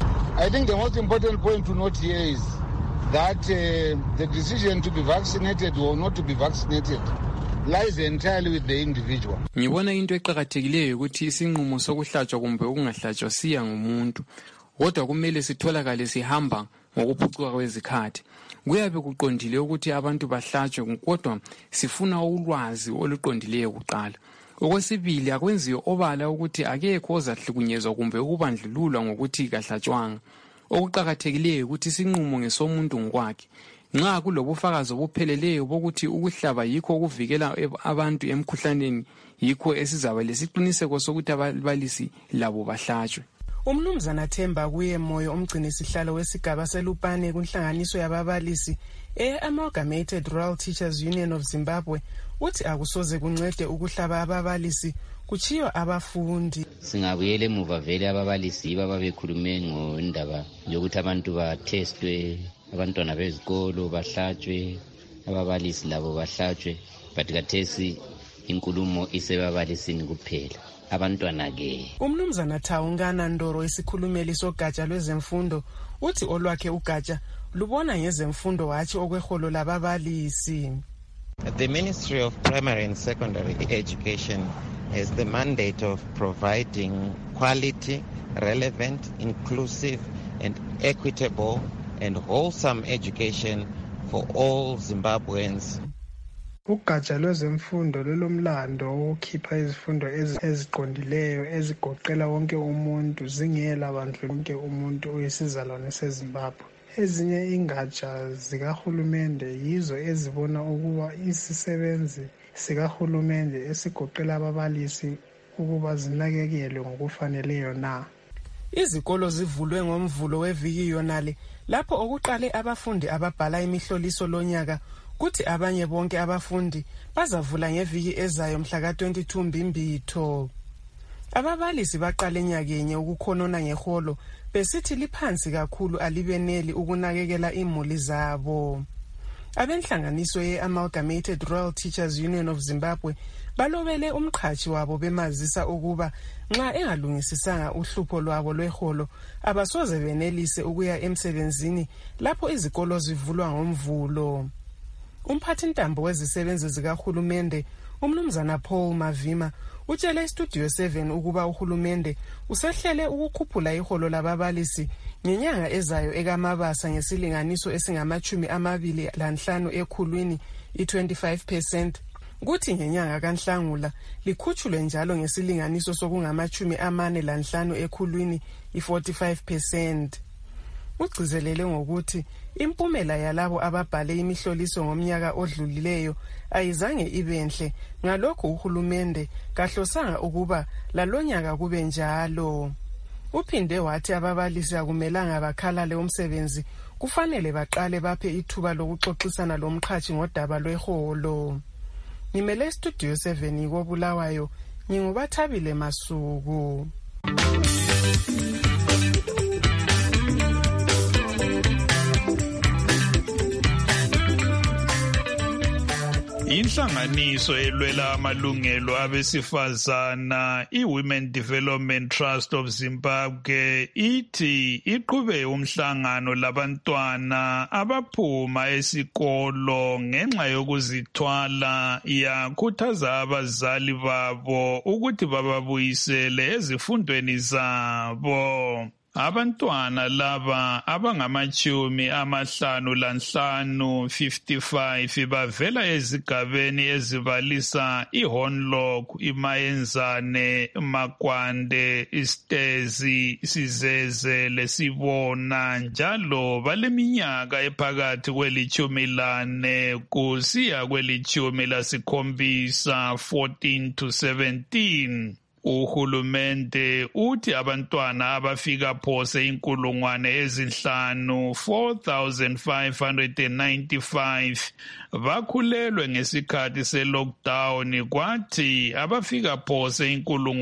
I think the most important point to note here is that the decision to be vaccinated or not to be vaccinated lies entirely with the individual. Ngibona into eqhakathekileyo ukuthi isinqumo sokuhlatshwa kumbe ukungahlatshwa siya ngumuntu, kodwa kumele sitholakale sihamba ngokuphucuka kwezikhathi. Kuyabe kuqondile ukuthi abantu bahlatshwe, kodwa sifuna ulwazi oluqondileyo kuqala. Okwesibili, akwenziwe obala ukuthi akekho ozahlukunyezwa kumbe ukubandlululwa ngokuthi kahlatshwanga. Okuqhakathekileyo ukuthi isinqumo ngesomuntu ngokwakhe. Nxa kulobufakazi obupheleleyo bokuthi ukuhlaba yikho ukuvikela abantu emkhuhlaneni, yikho esizaba lesiqiniseko sokuthi ababalisi labo bahlatshwe. Umnumzana Themba kuye Moyo umgcinisihlalo wesigaba seLupane kunhlanganiso yababalisi Amalgamated Rural Teachers Union of Zimbabwe uthi akusoze kuncede ukuhlaba ababalisi kuchiyo abafundi. Singabuyele emuva vele ababalisi babekhulume ngendaba yokuthi abantu batestwe, abantwana bezikolo bahlatshwe, ababalisi labo bahlatshwe, but kathesi inkulumo isebabalisini kuphela. Abantwana ke. Umnumzana Thawungana Ndoro isikhulumeli sogatsha lwezemfundo uthi olwakhe ugatsha lubona ngezemfundo wathi okweholo lababalisi. The Ministry of Primary and Secondary Education has the mandate of providing quality, relevant, inclusive and equitable and wholesome education for all Zimbabweans. Ugatsha lwezemfundo lolomlando wokukhipha izifundo eziqondileyo ezigoqela wonke umuntu zingela bandlu wonke umuntu oyisizalwane seZimbabwe. Ezinye ingatsha zikahulumende yizo ezibona ukuba isisebenzi sikahulumende esigoqela ababalisi ukuba zinakekelwe ngokufaneleyo na. Izikolo zivulwe ngomvulo weviki yonale lapho okuqale abafundi ababhala imihloliso lonyaka, kuthi abanye bonke abafundi bazavula ngeviki ezayo mhla ka-22 Mbimbitho. Ababalisi baqale nyakenye ukukhonona ngeholo besithi liphansi kakhulu alibeneli ukunakekela imuli zabo. Abenhlanganiso ye-Amalgamated Rural Teachers Union of Zimbabwe balobele umqhashi wabo bemazisa ukuba nxa engalungisisanga uhlupho lwabo lweholo abasoze benelise ukuya emsebenzini lapho izikolo zivulwa ngomvulo. Umphathintambo wezisebenzi zikahulumende umnumzana Paul Mavima utshele iStudio 7 ukuba uhulumende usehlele ukukhuphula iholo lababalisi ngenyanga ezayo ekaMabasa ngesilinganiso esingama-25 ekhulwini i-25%, kuthi ngenyanga kaNhlangula likhutshulwe njalo ngesilinganiso sokungama-45 ekhulwini i-45%. ugcizelele ngokuthi impumela yalabo ababhale imihloliso ngomnyaka odlulileyo ayizange ibenhle, ngalokho uhulumende kahlosanga ukuba lalonyaka kube njalo. Uphinde wathi ababalisi akumelanga bakhalale umsebenzi, kufanele baqale baphe ithuba lokuxoxisana lomqhashi ngodaba lweholo. Ngimele Studio 7 koBulawayo, nginguBathabile Masuku. Inhlanganiso elwela amalungelo abesifazana iWomen Development Trust of Zimbabwe ithi iqhube umhlangano labantwana abaphuma esikolo ngenxa yokuzithwala, yakhuthaza abazali babo ukuthi bababuyisele ezifundweni zabo. Abantwana laba abangama-55 55 bavela ezigabeni ezibalisa iHonlock, iMayenzane, Makwande, Istezi, Sizeze leSibona, njalo baleminyaka ephakathi kwe-14 kusiya kwe-17, 14 to 17. Uhulumende uthi abantwana abafika phose 4,595 bakhulelwe ngesikhathi se-lockdown, kwathi abafika phose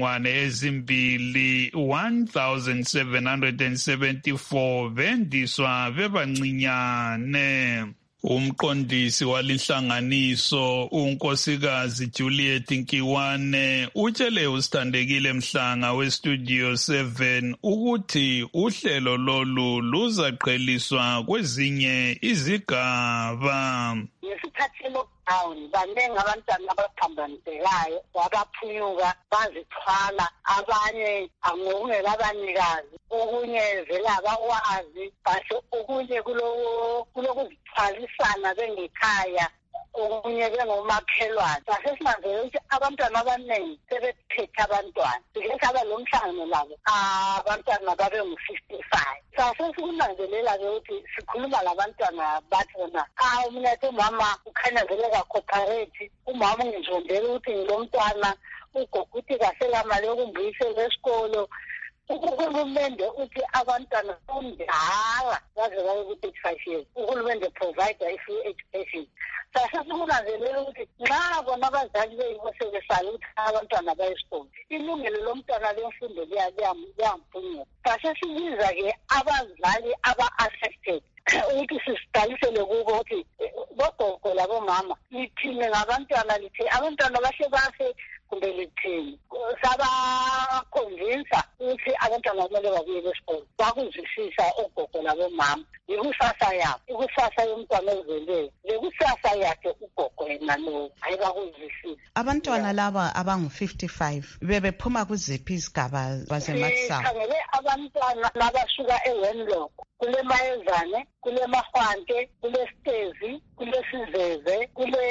1,774 bendiswa bebancinyane. Umqondisi walinhlanganiso unkosikazi Juliet Nkiwane utshele uSithandekile Mhlanga weStudio 7 ukuthi uhlelo lolu luzaqheliswa kwezinye izigaba. Ngesikhathi lockdown baningi abantwana abaphambanisekayo, abaphunyuka bazithwala, abanye angokungela abanikazi, okunye vela abakwazi, basho okunye kulokuzithwalisana bengekhaya, okunye bengomakhelwane. Sasesinanzele ukuthi abantwana abaningi sebephethe abantwana. Sike saba lo mhlangano labo abantwana babe ngu-55. Sasesikunanzelela-ke ukuthi sikhuluma labantwana bathi bona mina umama ukhanyanzeleka cooperate, umama ungizondela ukuthi ngilomntwana, ugogo uthi kaselamali yokumbuyisela esikolo. Uhulumende uthi abantwana omdala baze babe ku-35 years, uhulumende provide i-free education. Sasesikunanzelela ukuthi nxa bona abazali beyibo sebesala ukuthi abantwana bayesikolo, ilungelo lomntwana lemfundo liyampunyuka. Sasesibiza-ke abazali aba-affected ukuthi sisidalisele kubo ukuthi bogogo labomama lithini ngabantwana, lithi abantwana bahle bafe kumbe lithini. Sabakhonvinsa ukuthi abantwana kumele babuyele esikolo, bakuzwisisa ogogo labomama. Ikusasa yabo, ikusasa yomntwana ozelweyo, lekusasa yakhe ugogo yena lo, hayi bakuzwisisa. Abantwana laba abangu-55 bebephuma kuziphi izigaba zaseMatsamo? Sikhangele abantwana labasuka eHonlock, kule Mayezane, kule Mahwante, kule Stezi, kule Sizeze,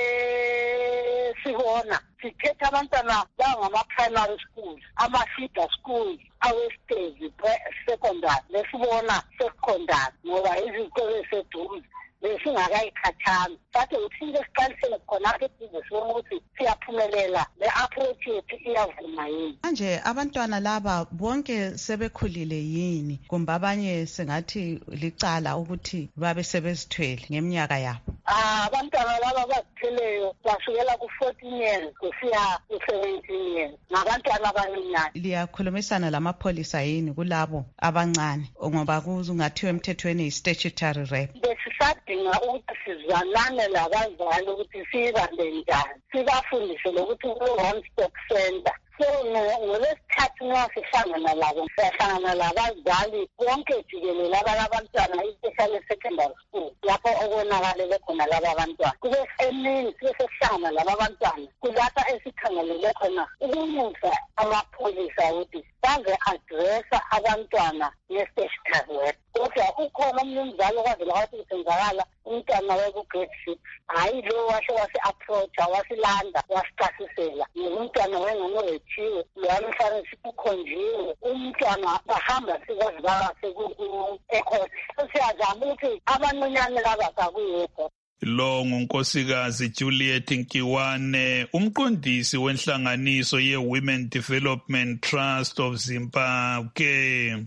kule Sibona. Sithethe abantwana bangama-primary schools, ama-feeder schools, awe-Stezi secondary, lesibona secondary, ngoba izikolo eseduze besingakayikhathana. Sathi uthinte siqalisele khonapho eduze sibona ukuthi siyaphumelela, le-approach yethu iyavuma yini. Manje abantwana laba bonke sebekhulile yini, kumbe abanye singathi licala ukuthi babe sebezithwele ngeminyaka yabo? Abantwana laba bazithweleyo basukela ku-14 years kusiya ku-17 years, ngabantwana abancinyane. Liyakhulumisana lamapholisa yini kulabo abancane, ngoba kungathiwa emthethweni yi-statutory rape? Besisadinga ukuthi sizwanane labazali ukuthi siyibambe njani, sibafundise lokuthi ku-one stop center. So ngolesithathu nxa sihlangana labo, siyahlangana labazali bonke jikelele abalabantwana, especially secondary school, lapho okonakalele khona laba bantwana. Kube emini sibe sesihlangana laba bantwana, kulapha esikhangelele khona ukumusa amapholisa ukuthi baze adressa abantwana nge-statutory rape. Kodwa ukhona nomunye umzali okwazela wathi kusenzakala umntwana wekugrade 6 hayi lo washo wase-approacha wasilanda wasichasisela umntwana wenganowethiwe lowamhlane sikukhonjiwe umntwana bahamba sikwazi baseku-ekhosi siyazama ukuthi abancinyane laba kakuyekho. Lo ngunkosikazi Juliet Nkiwane, umqondisi wenhlanganiso ye-Women Development Trust of Zimbabwe.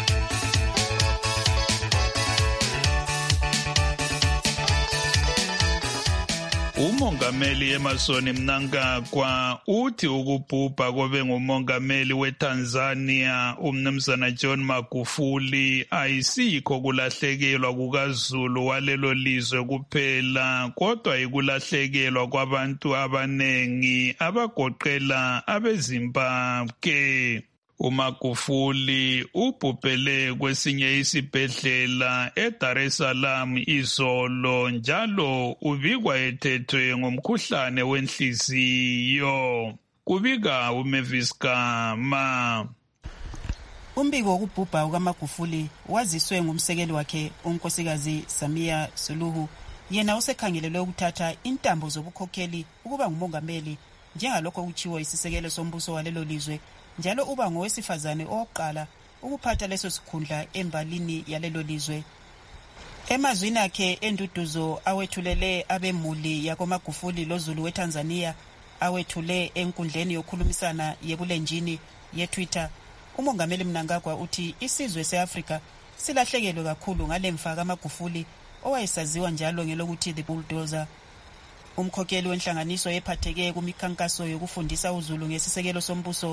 Umongameli Emmerson Mnangagwa uthi ukubhubha kobe ngumongameli weTanzania umnumzana John Magufuli ayisikho kulahlekelwa kukaZulu walelo lizwe kuphela kodwa ikulahlekelwa kwabantu abanengi abagoqela abeZimbabwe. uMagufuli ubhubhele kwesinye isibhedlela eDar es Salaam izolo njalo ubikwa ethethwe ngomkhuhlane wenhliziyo. Kubika uMavis Gama. Umbiko wokubhubha kukaMagufuli waziswe ngumsekeli wakhe unkosikazi Samia Suluhu, yena usekhangelelwe ukuthatha intambo zobukhokheli ukuba ngumongameli njengalokho kuchiwo isisekelo sombuso walelo lizwe, njalo uba ngowesifazane oqala ukuphatha leso sikhundla embalini yalelo lizwe. Emazwini akhe enduduzo awethulele abemuli yakoMagufuli loZulu weTanzania awethule enkundleni yokukhulumisana yebulenjini yeTwitter, umongameli Mnangagwa uthi isizwe seAfrika silahlekelwe kakhulu ngalemfa kaMagufuli owayesaziwa njalo ngelokuthi the bulldozer. Umkhokheli wenhlanganiso ephatheke kumikhankaso yokufundisa uZulu ngesisekelo sombuso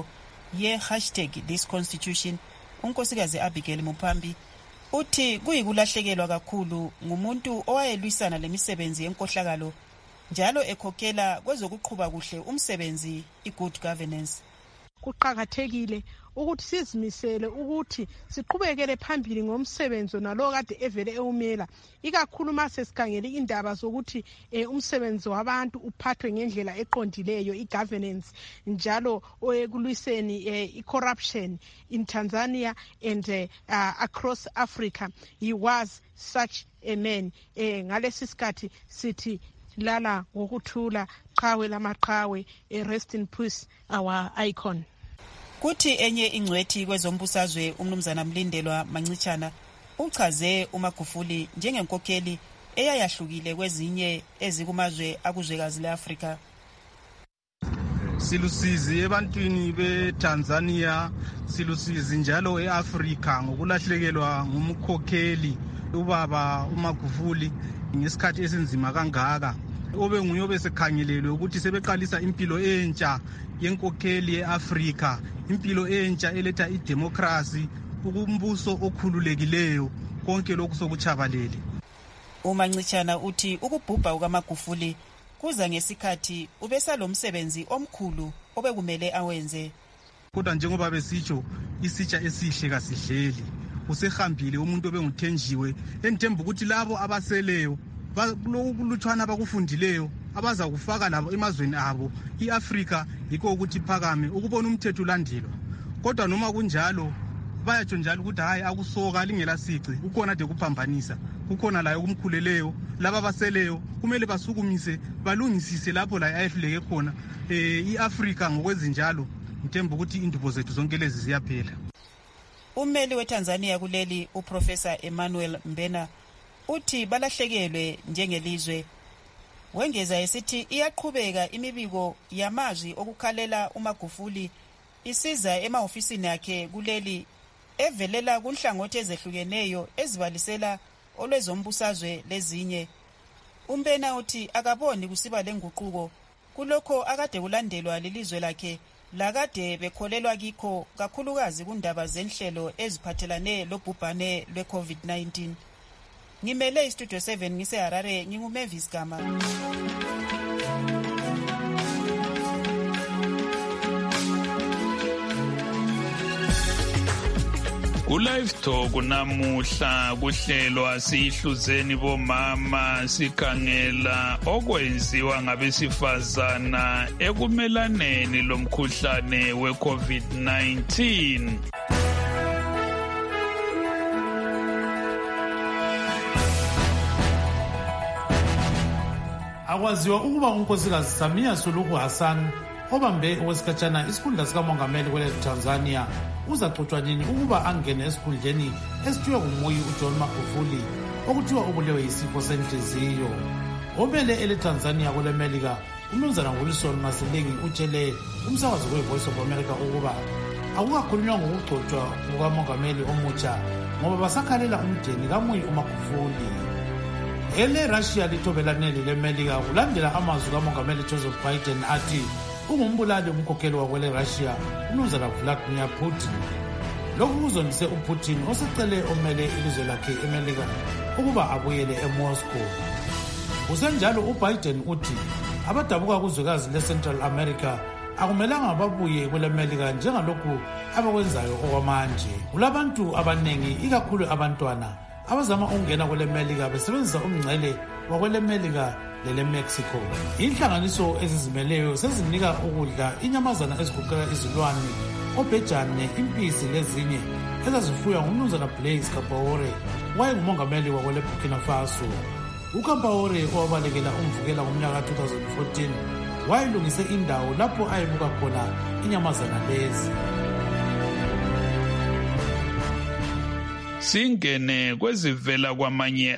#ThisConstitution, unkosikazi Abigail Mupambi uthi kuyikulahlekelwa kakhulu ngumuntu owayelwisana lemisebenzi yenkohlakalo njalo ekhokhela kwezokuqhuba kuhle umsebenzi i-good governance. Kuqakathekile ukuthi sizimisele ukuthi siqhubekele phambili ngomsebenzi nalo kade evele ewumela, ikakhulu mase sikhangele indaba zokuthi umsebenzi wabantu uphathwe ngendlela eqondileyo, i-governance, njalo ekulwiseni i-corruption in Tanzania and across Africa. He was such a man. Ngalesi sikhathi sithi lala ngokuthula, qhawe lamaqhawe, rest in peace our icon. Kuthi enye ingcwethi kwezombusazwe umnumzana Mlindelwa Mancitshana uchaze uMagufuli njengenkokheli eyayahlukile kwezinye ezikumazwe akuzwekazi leAfrika. Silusizi ebantwini beTanzania, silusizi njalo eAfrika ngokulahlekelwa ngumkhokheli ubaba uMagufuli ngesikhathi esinzima kangaka. Obe nguye obesekhangelelwe ukuthi sebeqalisa impilo entsha yenkokheli yeAfrika, impilo entsha eletha idemocracy, ukumbuso okhululekileyo, konke lokhu sokuchabalele. uMancitshana uthi ukubhubha kukaMagufuli kuza ngesikhathi ubesalomsebenzi omkhulu obekumele awenze. Kodwa njengoba besitsho isitsha esihle kasidleli, usehambile umuntu obenguthenjiwe, enithemba ukuthi labo abaseleyo kulutshwana abakufundileyo abaza kufaka labo emazweni abo iAfrika yikho ukuthi phakame ukubona umthetho ulandelwa. Kodwa noma kunjalo bayatsho njalo ukuthi hayi akusoka lingelasici, ukhona de kuphambanisa, kukhona layo kumkhuleleyo, laba baseleyo kumele basukumise balungisise lapho la ayehluleke khona. iAfrika ngokwezinjalo ngithemba ukuthi indubo zethu zonke lezi ziyaphela. Ummeli weTanzania kuleli uProfessor Emmanuel Mbena uthi balahlekelwe njengelizwe. Wengeza esithi iyaqhubeka imibiko yamazwi okukhalela uMagufuli isiza emahofisini akhe kuleli evelela kunhlangothi ezehlukeneyo ezibalisela olwezombusazwe lezinye. Umbena uthi akaboni kusiba lenguquko kulokho akade kulandelwa lelizwe lakhe lakade bekholelwa kikho, kakhulukazi kundaba zenhlelo eziphathelane lobhubhane lwe-COVID-19. Ngimele iStudio 7 ngiseHarare, nginguMavis Gama. Ku-Live Talk namuhla kuhlelwa sihluzeni bomama sikhangela okwenziwa ngabesifazana ekumelaneni lomkhuhlane we-COVID-19. Akwaziwa ukuba unkosikazi Samia Suluhu Hassan obambe okwesikhatshana isikhundla sikamongameli kwele Tanzania uzaxoxwa nini ukuba angene esikhundleni esithiwe nguMoyi uJohn Magufuli okuthiwa ubulewe yisifo senhliziyo. Omele eleTanzania kwele Melika uMnumzana Wilson Maselengi utshele umsakazo weVoice of America ukuba akukakhulunywa ngokugcotshwa kukamongameli omutsha ngoba basakhalela umdeni kaMoyi uMagufuli. Ele Russia lithobelaneli leMelika kulandela amazwi kamongameli Joseph Biden athi ungumbulali umkhokheli wakwele Russia uMnumzana Vladimir Putin. Lokhu kuzondise uPutin osecele omele ilizwe lakhe eMelika ukuba abuyele eMoscow. Kusenjalo uBiden uthi abadabuka kuzwekazi leCentral America akumelanga babuye kwele Melika njengalokhu abakwenzayo okwamanje. Kulabantu abanengi ikakhulu abantwana abazama ukungena kwele Melika besebenzisa umngcele wakwele Melika lele Mexico. Inhlanganiso ezizimeleyo sezinika ukudla inyamazana ezigoqela izilwane, obhejane, impisi lezinye ezazifuya nguMnumzana Blaise Compaoré wayengumongameli wakwele Burkina Faso. uCompaoré owabalekela umvukela ngomnyaka 2014 wayelungise indawo lapho ayebuka khona inyamazana lezi. Singene kwezivela kwamanye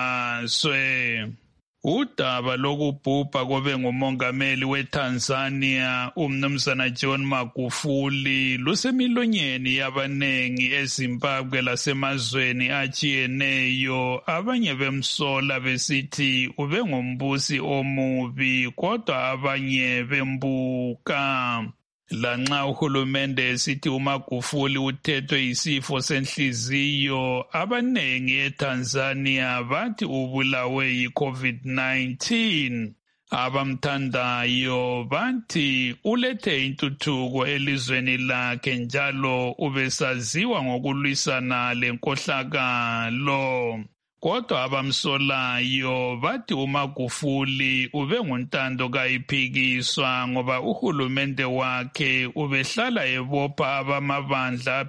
amazwe. Udaba lokubhubha kobe ngumongameli weTanzania uMnumzana John Magufuli lusemilonyeni yabanengi eZimbabwe lasemazweni atshiyeneyo. Abanye bemsola besithi ube ngumbusi omubi kodwa abanye bembuka. Lanxa uhulumende esithi uMagufuli uthethwe yisifo senhliziyo, abanengi eTanzania bathi ubulawe yi-COVID-19. Abamthandayo bathi ulethe intuthuko elizweni lakhe njalo ubesaziwa ngokulwisana lenkohlakalo. Kodwa abamsolayo bathi uMagufuli ube nguntando kayiphikiswa ngoba uhulumende wakhe ubehlala ebopha abamabandla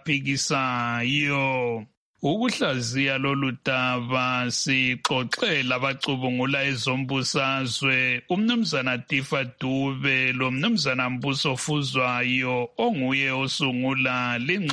aphikisayo. Ukuhlaziya lolu daba sixoxela abacubungula ezombusazwe uMnumzana Tifa Dube loMnumzana Mbuso Fuzwayo onguye osungula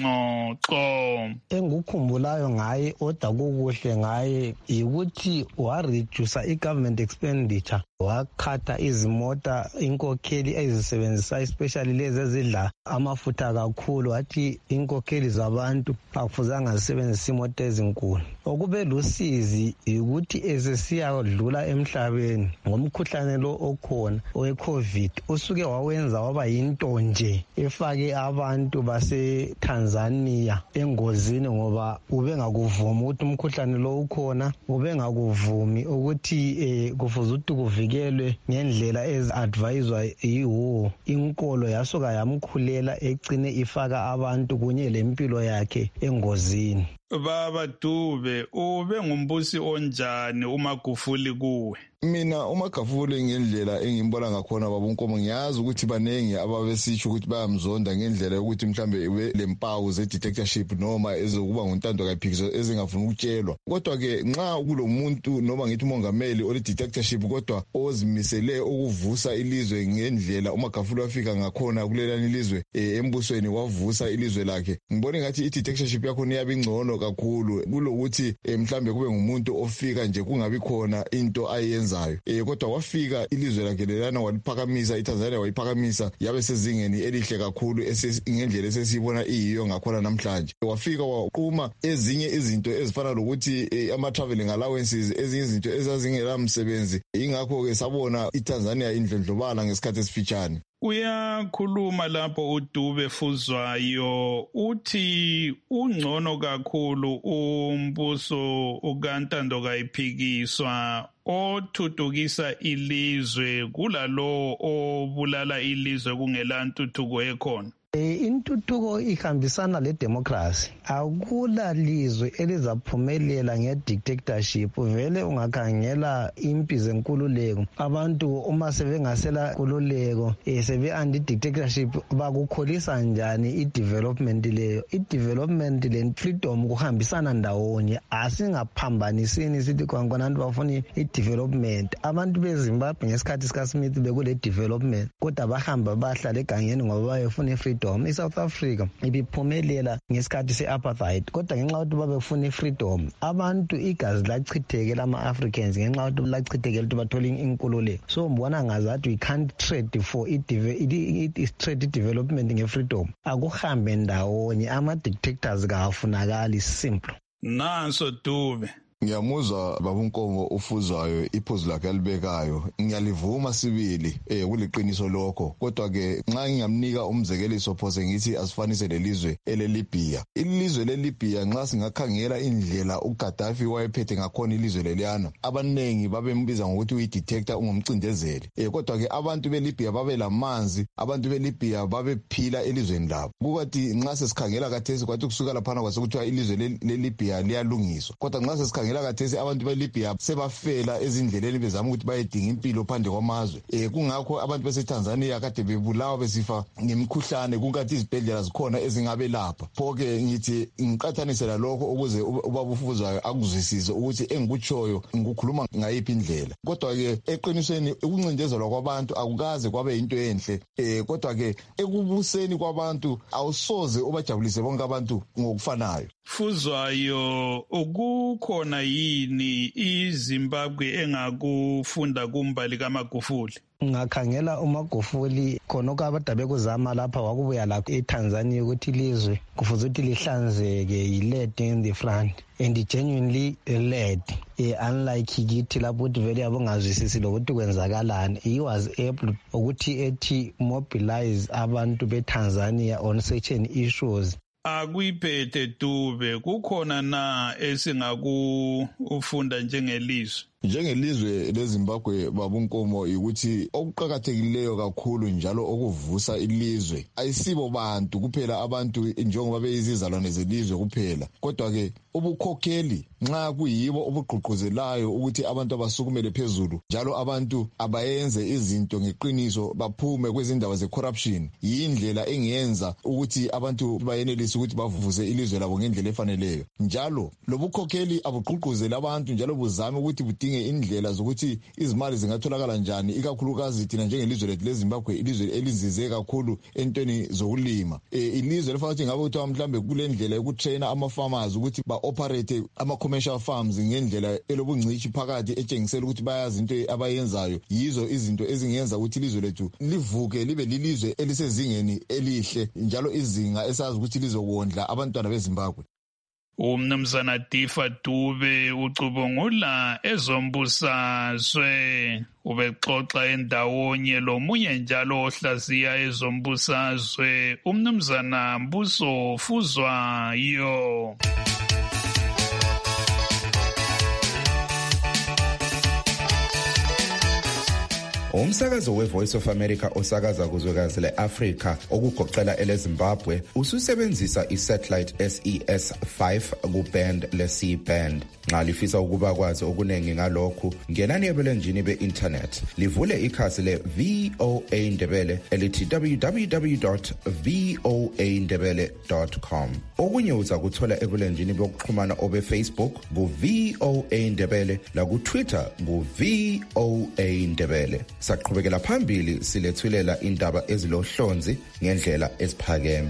lingxoxo. Engikukhumbulayo ngaye oda kukuhle ngaye ukuthi wareduce i-government expenditure, wakhatha izimota inkokheli ezisebenzisa especially lezi ezidla amafutha kakhulu, wathi inkokheli zabantu akufuzanga zisebenzisa imota ezinkulu. Okube lusizi ukuthi esesiyadlula emhlabeni ngomkhuhlane lo okhona owe-COVID usuke wawenza waba yinto nje efake abantu base-Tanzania engozini ngoba ubengakuvumi ukuthi umkhuhlane lo ukhona, ubengakuvumi ukuthi kufuze ukuthi kuvikelwe ngendlela ezi-adviswa yiwo. Inkolo yasuka yamkhulela egcine ifaka abantu kunye lempilo yakhe engozini. Baba Dube, ube ngumbusi onjani uMagufuli kuwe? Mina uMagufuli ngendlela engimbona ngakhona baba uNkomo ngiyazi ukuthi banengi ababesitsho ukuthi bayamzonda ngendlela yokuthi mhlambe ube lempawu ze-dictatorship noma ezokuba nguntando kayiphikiswa ezingafuna ukutshelwa. Kodwa ke nxa kulomuntu noma ngithi umongameli ole-dictatorship kodwa ozimisele ukuvusa ilizwe ngendlela uMagufuli wafika ngakhona kulelani ilizwe embusweni wavusa ilizwe lakhe, ngibona ngathi i-dictatorship yakho iyabe ingcono kakhulu kulokuthi mhlambe kube ngumuntu ofika nje kungabi khona into ayenzayo. Kodwa wafika ilizwe lakhe lelana waliphakamisa, iTanzania wayiphakamisa yabe sezingeni elihle kakhulu ngendlela esesiyibona iyiyo ngakhona namhlanje. Wafika waquma ezinye izinto ezifana lokuthi ama-traveling allowances, ezinye izinto ezazingela msebenzi. Ingakho-ke sabona iTanzania indlondlobala ngesikhathi esifitshane. Uyakhuluma lapho uDube Fuzwayo uthi ungcono kakhulu umbuso ukaNtando kayiphikiswa othuthukisa ilizwe kulalo obulala ilizwe kungela ntuthuko ekhona. Intuthuko ihambisana le-democracy. Akula lizwe elizaphumelela nge-dictatorship. Vele ungakhangela impi zenkululeko, abantu uma sebengasela kululeko sebe-anti-dictatorship bakukholisa njani i-development leyo. I-development le-freedom kuhambisana ndawonye. Asingaphambanisini sithi kwankonantu bafuna i-development. Abantu beZimbabwe ngesikhathi sikaSmith bekule-development, kodwa bahamba bahlala egangeni ngoba bayefuna i-freedom. I-South Africa ibiphumelela ngesikhathi se-apartheid, kodwa ngenxa yokuthi babefuna i-freedom, abantu igazi lachitheke lama-Africans ngenxa yokuthi lachithekela ukuthi bathole inkululeko. So mbona ngazathi we can't trade for trade development nge-freedom. Akuhambe ndawonye, ama-dictators kawafunakali, simple. Nanso Dube. Ngiyamuzwa baba uNkomo ufuzwayo iphuzu lakhe alibekayo, ngiyalivuma sibili kuliqiniso lokho, kodwa ke nxa ngingamnika umzekeliso phose ngithi asifanise lelizwe eleLibya. Ilizwe leLibya nxa singakhangela indlela uGaddafi wayephethe ngakhona ilizwe leliyana, abanengi babembiza ngokuthi uyidictator, ungumcindezeli. Kodwa ke abantu beLibya babelamanzi, abantu beLibya babephila elizweni labo. Kukathi nxa sesikhangela kathesi kwathi kusuka laphana kwasekuthiwa ilizwe leLibya liyalungiswa, kodwa nxa sesikhangela kathesi abantu beLibya sebafela ezindleleni bezama ukuthi bayedinga impilo phandle kwamazwe. Kungakho abantu baseTanzania kade bebulawa besifa ngemikhuhlane, kungathi izibhedlela zikhona ezingabelapha. Pho-ke ngithi ngiqathanisela lokho ukuze ubaba ufuzwayo akuzwisise ukuthi engikutshoyo ngikukhuluma ngayiphi indlela. Kodwa-ke eqinisweni ukuncindezelwa kwabantu akukaze kwabe yinto enhle, kodwa-ke ekubuseni kwabantu awusoze ubajabulise bonke abantu ngokufanayo. Fuzwayo, ukukhona yini iZimbabwe engakufunda kumbali kaMagufuli? Ngakhangela uMagufuli khonokho abada bekuzama lapha wakubuya lakho eTanzania ukuthi ilizwe kufuze ukuthi lihlanzeke, yi-led in the front and genuinely led. Unlike kithi lapho ukuthi vele abongazwisisi lokuthi kwenzakalani, he was able ukuthi ethi mobilize abantu beTanzania on certain issues. Akuyiphethe Dube, kukhona na esingakufunda njengelizwe? Njengelizwe leZimbabwe baba uNkomo ukuthi okuqhakathekileyo kakhulu njalo okuvusa ilizwe ayisibo bantu kuphela, abantu njengoba beyizizalwane zelizwe kuphela, kodwa ke ubukhokheli nxa kuyibo obugqugquzelayo ukuthi abantu abasukumele phezulu njalo abantu abayenze izinto ngeqiniso baphume kwezindaba ze-corruption, yindlela engenza ukuthi abantu bayenelise ukuthi bavuze ilizwe labo ngendlela efaneleyo. Njalo lobukhokheli abugqugquzela abantu njalo buzame ukuthi budinge indlela zokuthi izimali zingatholakala njani, ikakhulukazi thina njengelizwe lethu leZimbabwe, ilizwe elizize kakhulu entweni zokulima. Ilizwe lefana ukuthi ngabe kuthiwa mhlambe kule ndlela yokutraina ama-farmers ukuthi ba-operate ama-commercial farms ngendlela elobungcitshi phakathi etshengisela ukuthi bayazi into abayenzayo. Yizo izinto ezingenza ukuthi ilizwe lethu livuke libe lilizwe elisezingeni elihle njalo izinga esazi ukuthi lizokondla abantwana beZimbabwe. Umnumzana Difa Dube ucubungula ezombusazwe, ubexoxa endawonye lomunye njalo ohlaziya ezombusazwe, umnumzana Mbuso Fuzwayo. Umsakazo weVoice of America osakaza kuzwekazi le-Afrika okugoqela eleZimbabwe ususebenzisa isatellite SES-5 kuband le-C-band. Nxa lifisa ukuba kwazi okunengi ngalokhu, ngenani ebulenjini be-internet, livule ikhasi le-VOA Ndebele elithi www.voandebele.com. Okunye uza kuthola ebulenjini bokuxhumana obe-Facebook ku-VOA Ndebele laku-Twitter ku-VOA Ndebele. Saqhubekela phambili silethulela indaba ezilohlonzi ngendlela eziphakeme.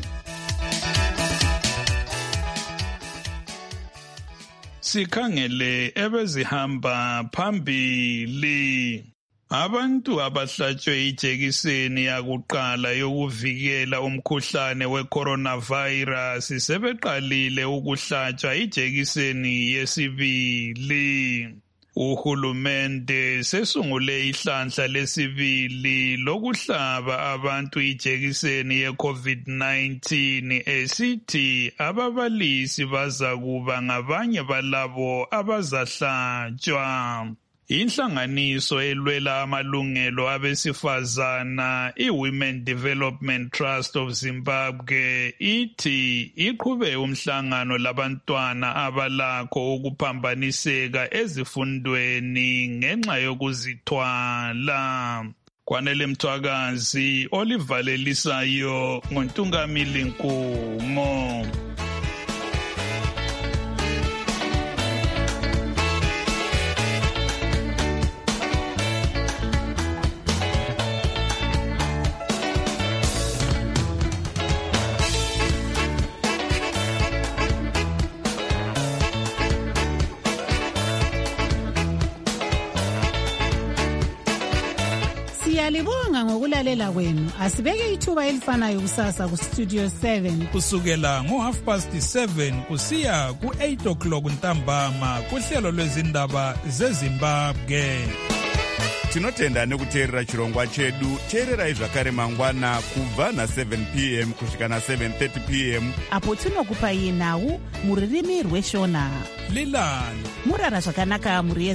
Sikhangele ebezihamba phambili. Abantu abahlatshwe ijekiseni yakuqala yokuvikela umkhuhlane we-coronavirus sebeqalile ukuhlatshwa ijekiseni yesibili. Uhulumende sesungule ihlandla lesibili lokuhlaba abantu ijekiseni ye-COVID-19 esithi ababalisi bazakuba ngabanye balabo abazahlatshwa. Inhlanganiso elwela amalungelo abesifazana i-Women Development Trust of Zimbabwe ithi iqhube umhlangano labantwana abalakho ukuphambaniseka ezifundweni ngenxa yokuzithwala. Kwanele Mthwakazi, olivalelisayo ngoNtungamili Nkumo. Siyalibonga ngokulalela kwenu. Asibeke ithuba elifanayo kusasa ku Studio 7 kusukela ngo7:30 kusiya ku8 ntambama kuhlelo lwezindaba zeZimbabwe. Tinotenda nekuteerera chirongwa chedu. Teererai zvakare mangwana kubva na7 p.m. kusvika na7:30 p.m. apo tinokupai nhau muririmi rweshona. Lilani murara zvakanaka muri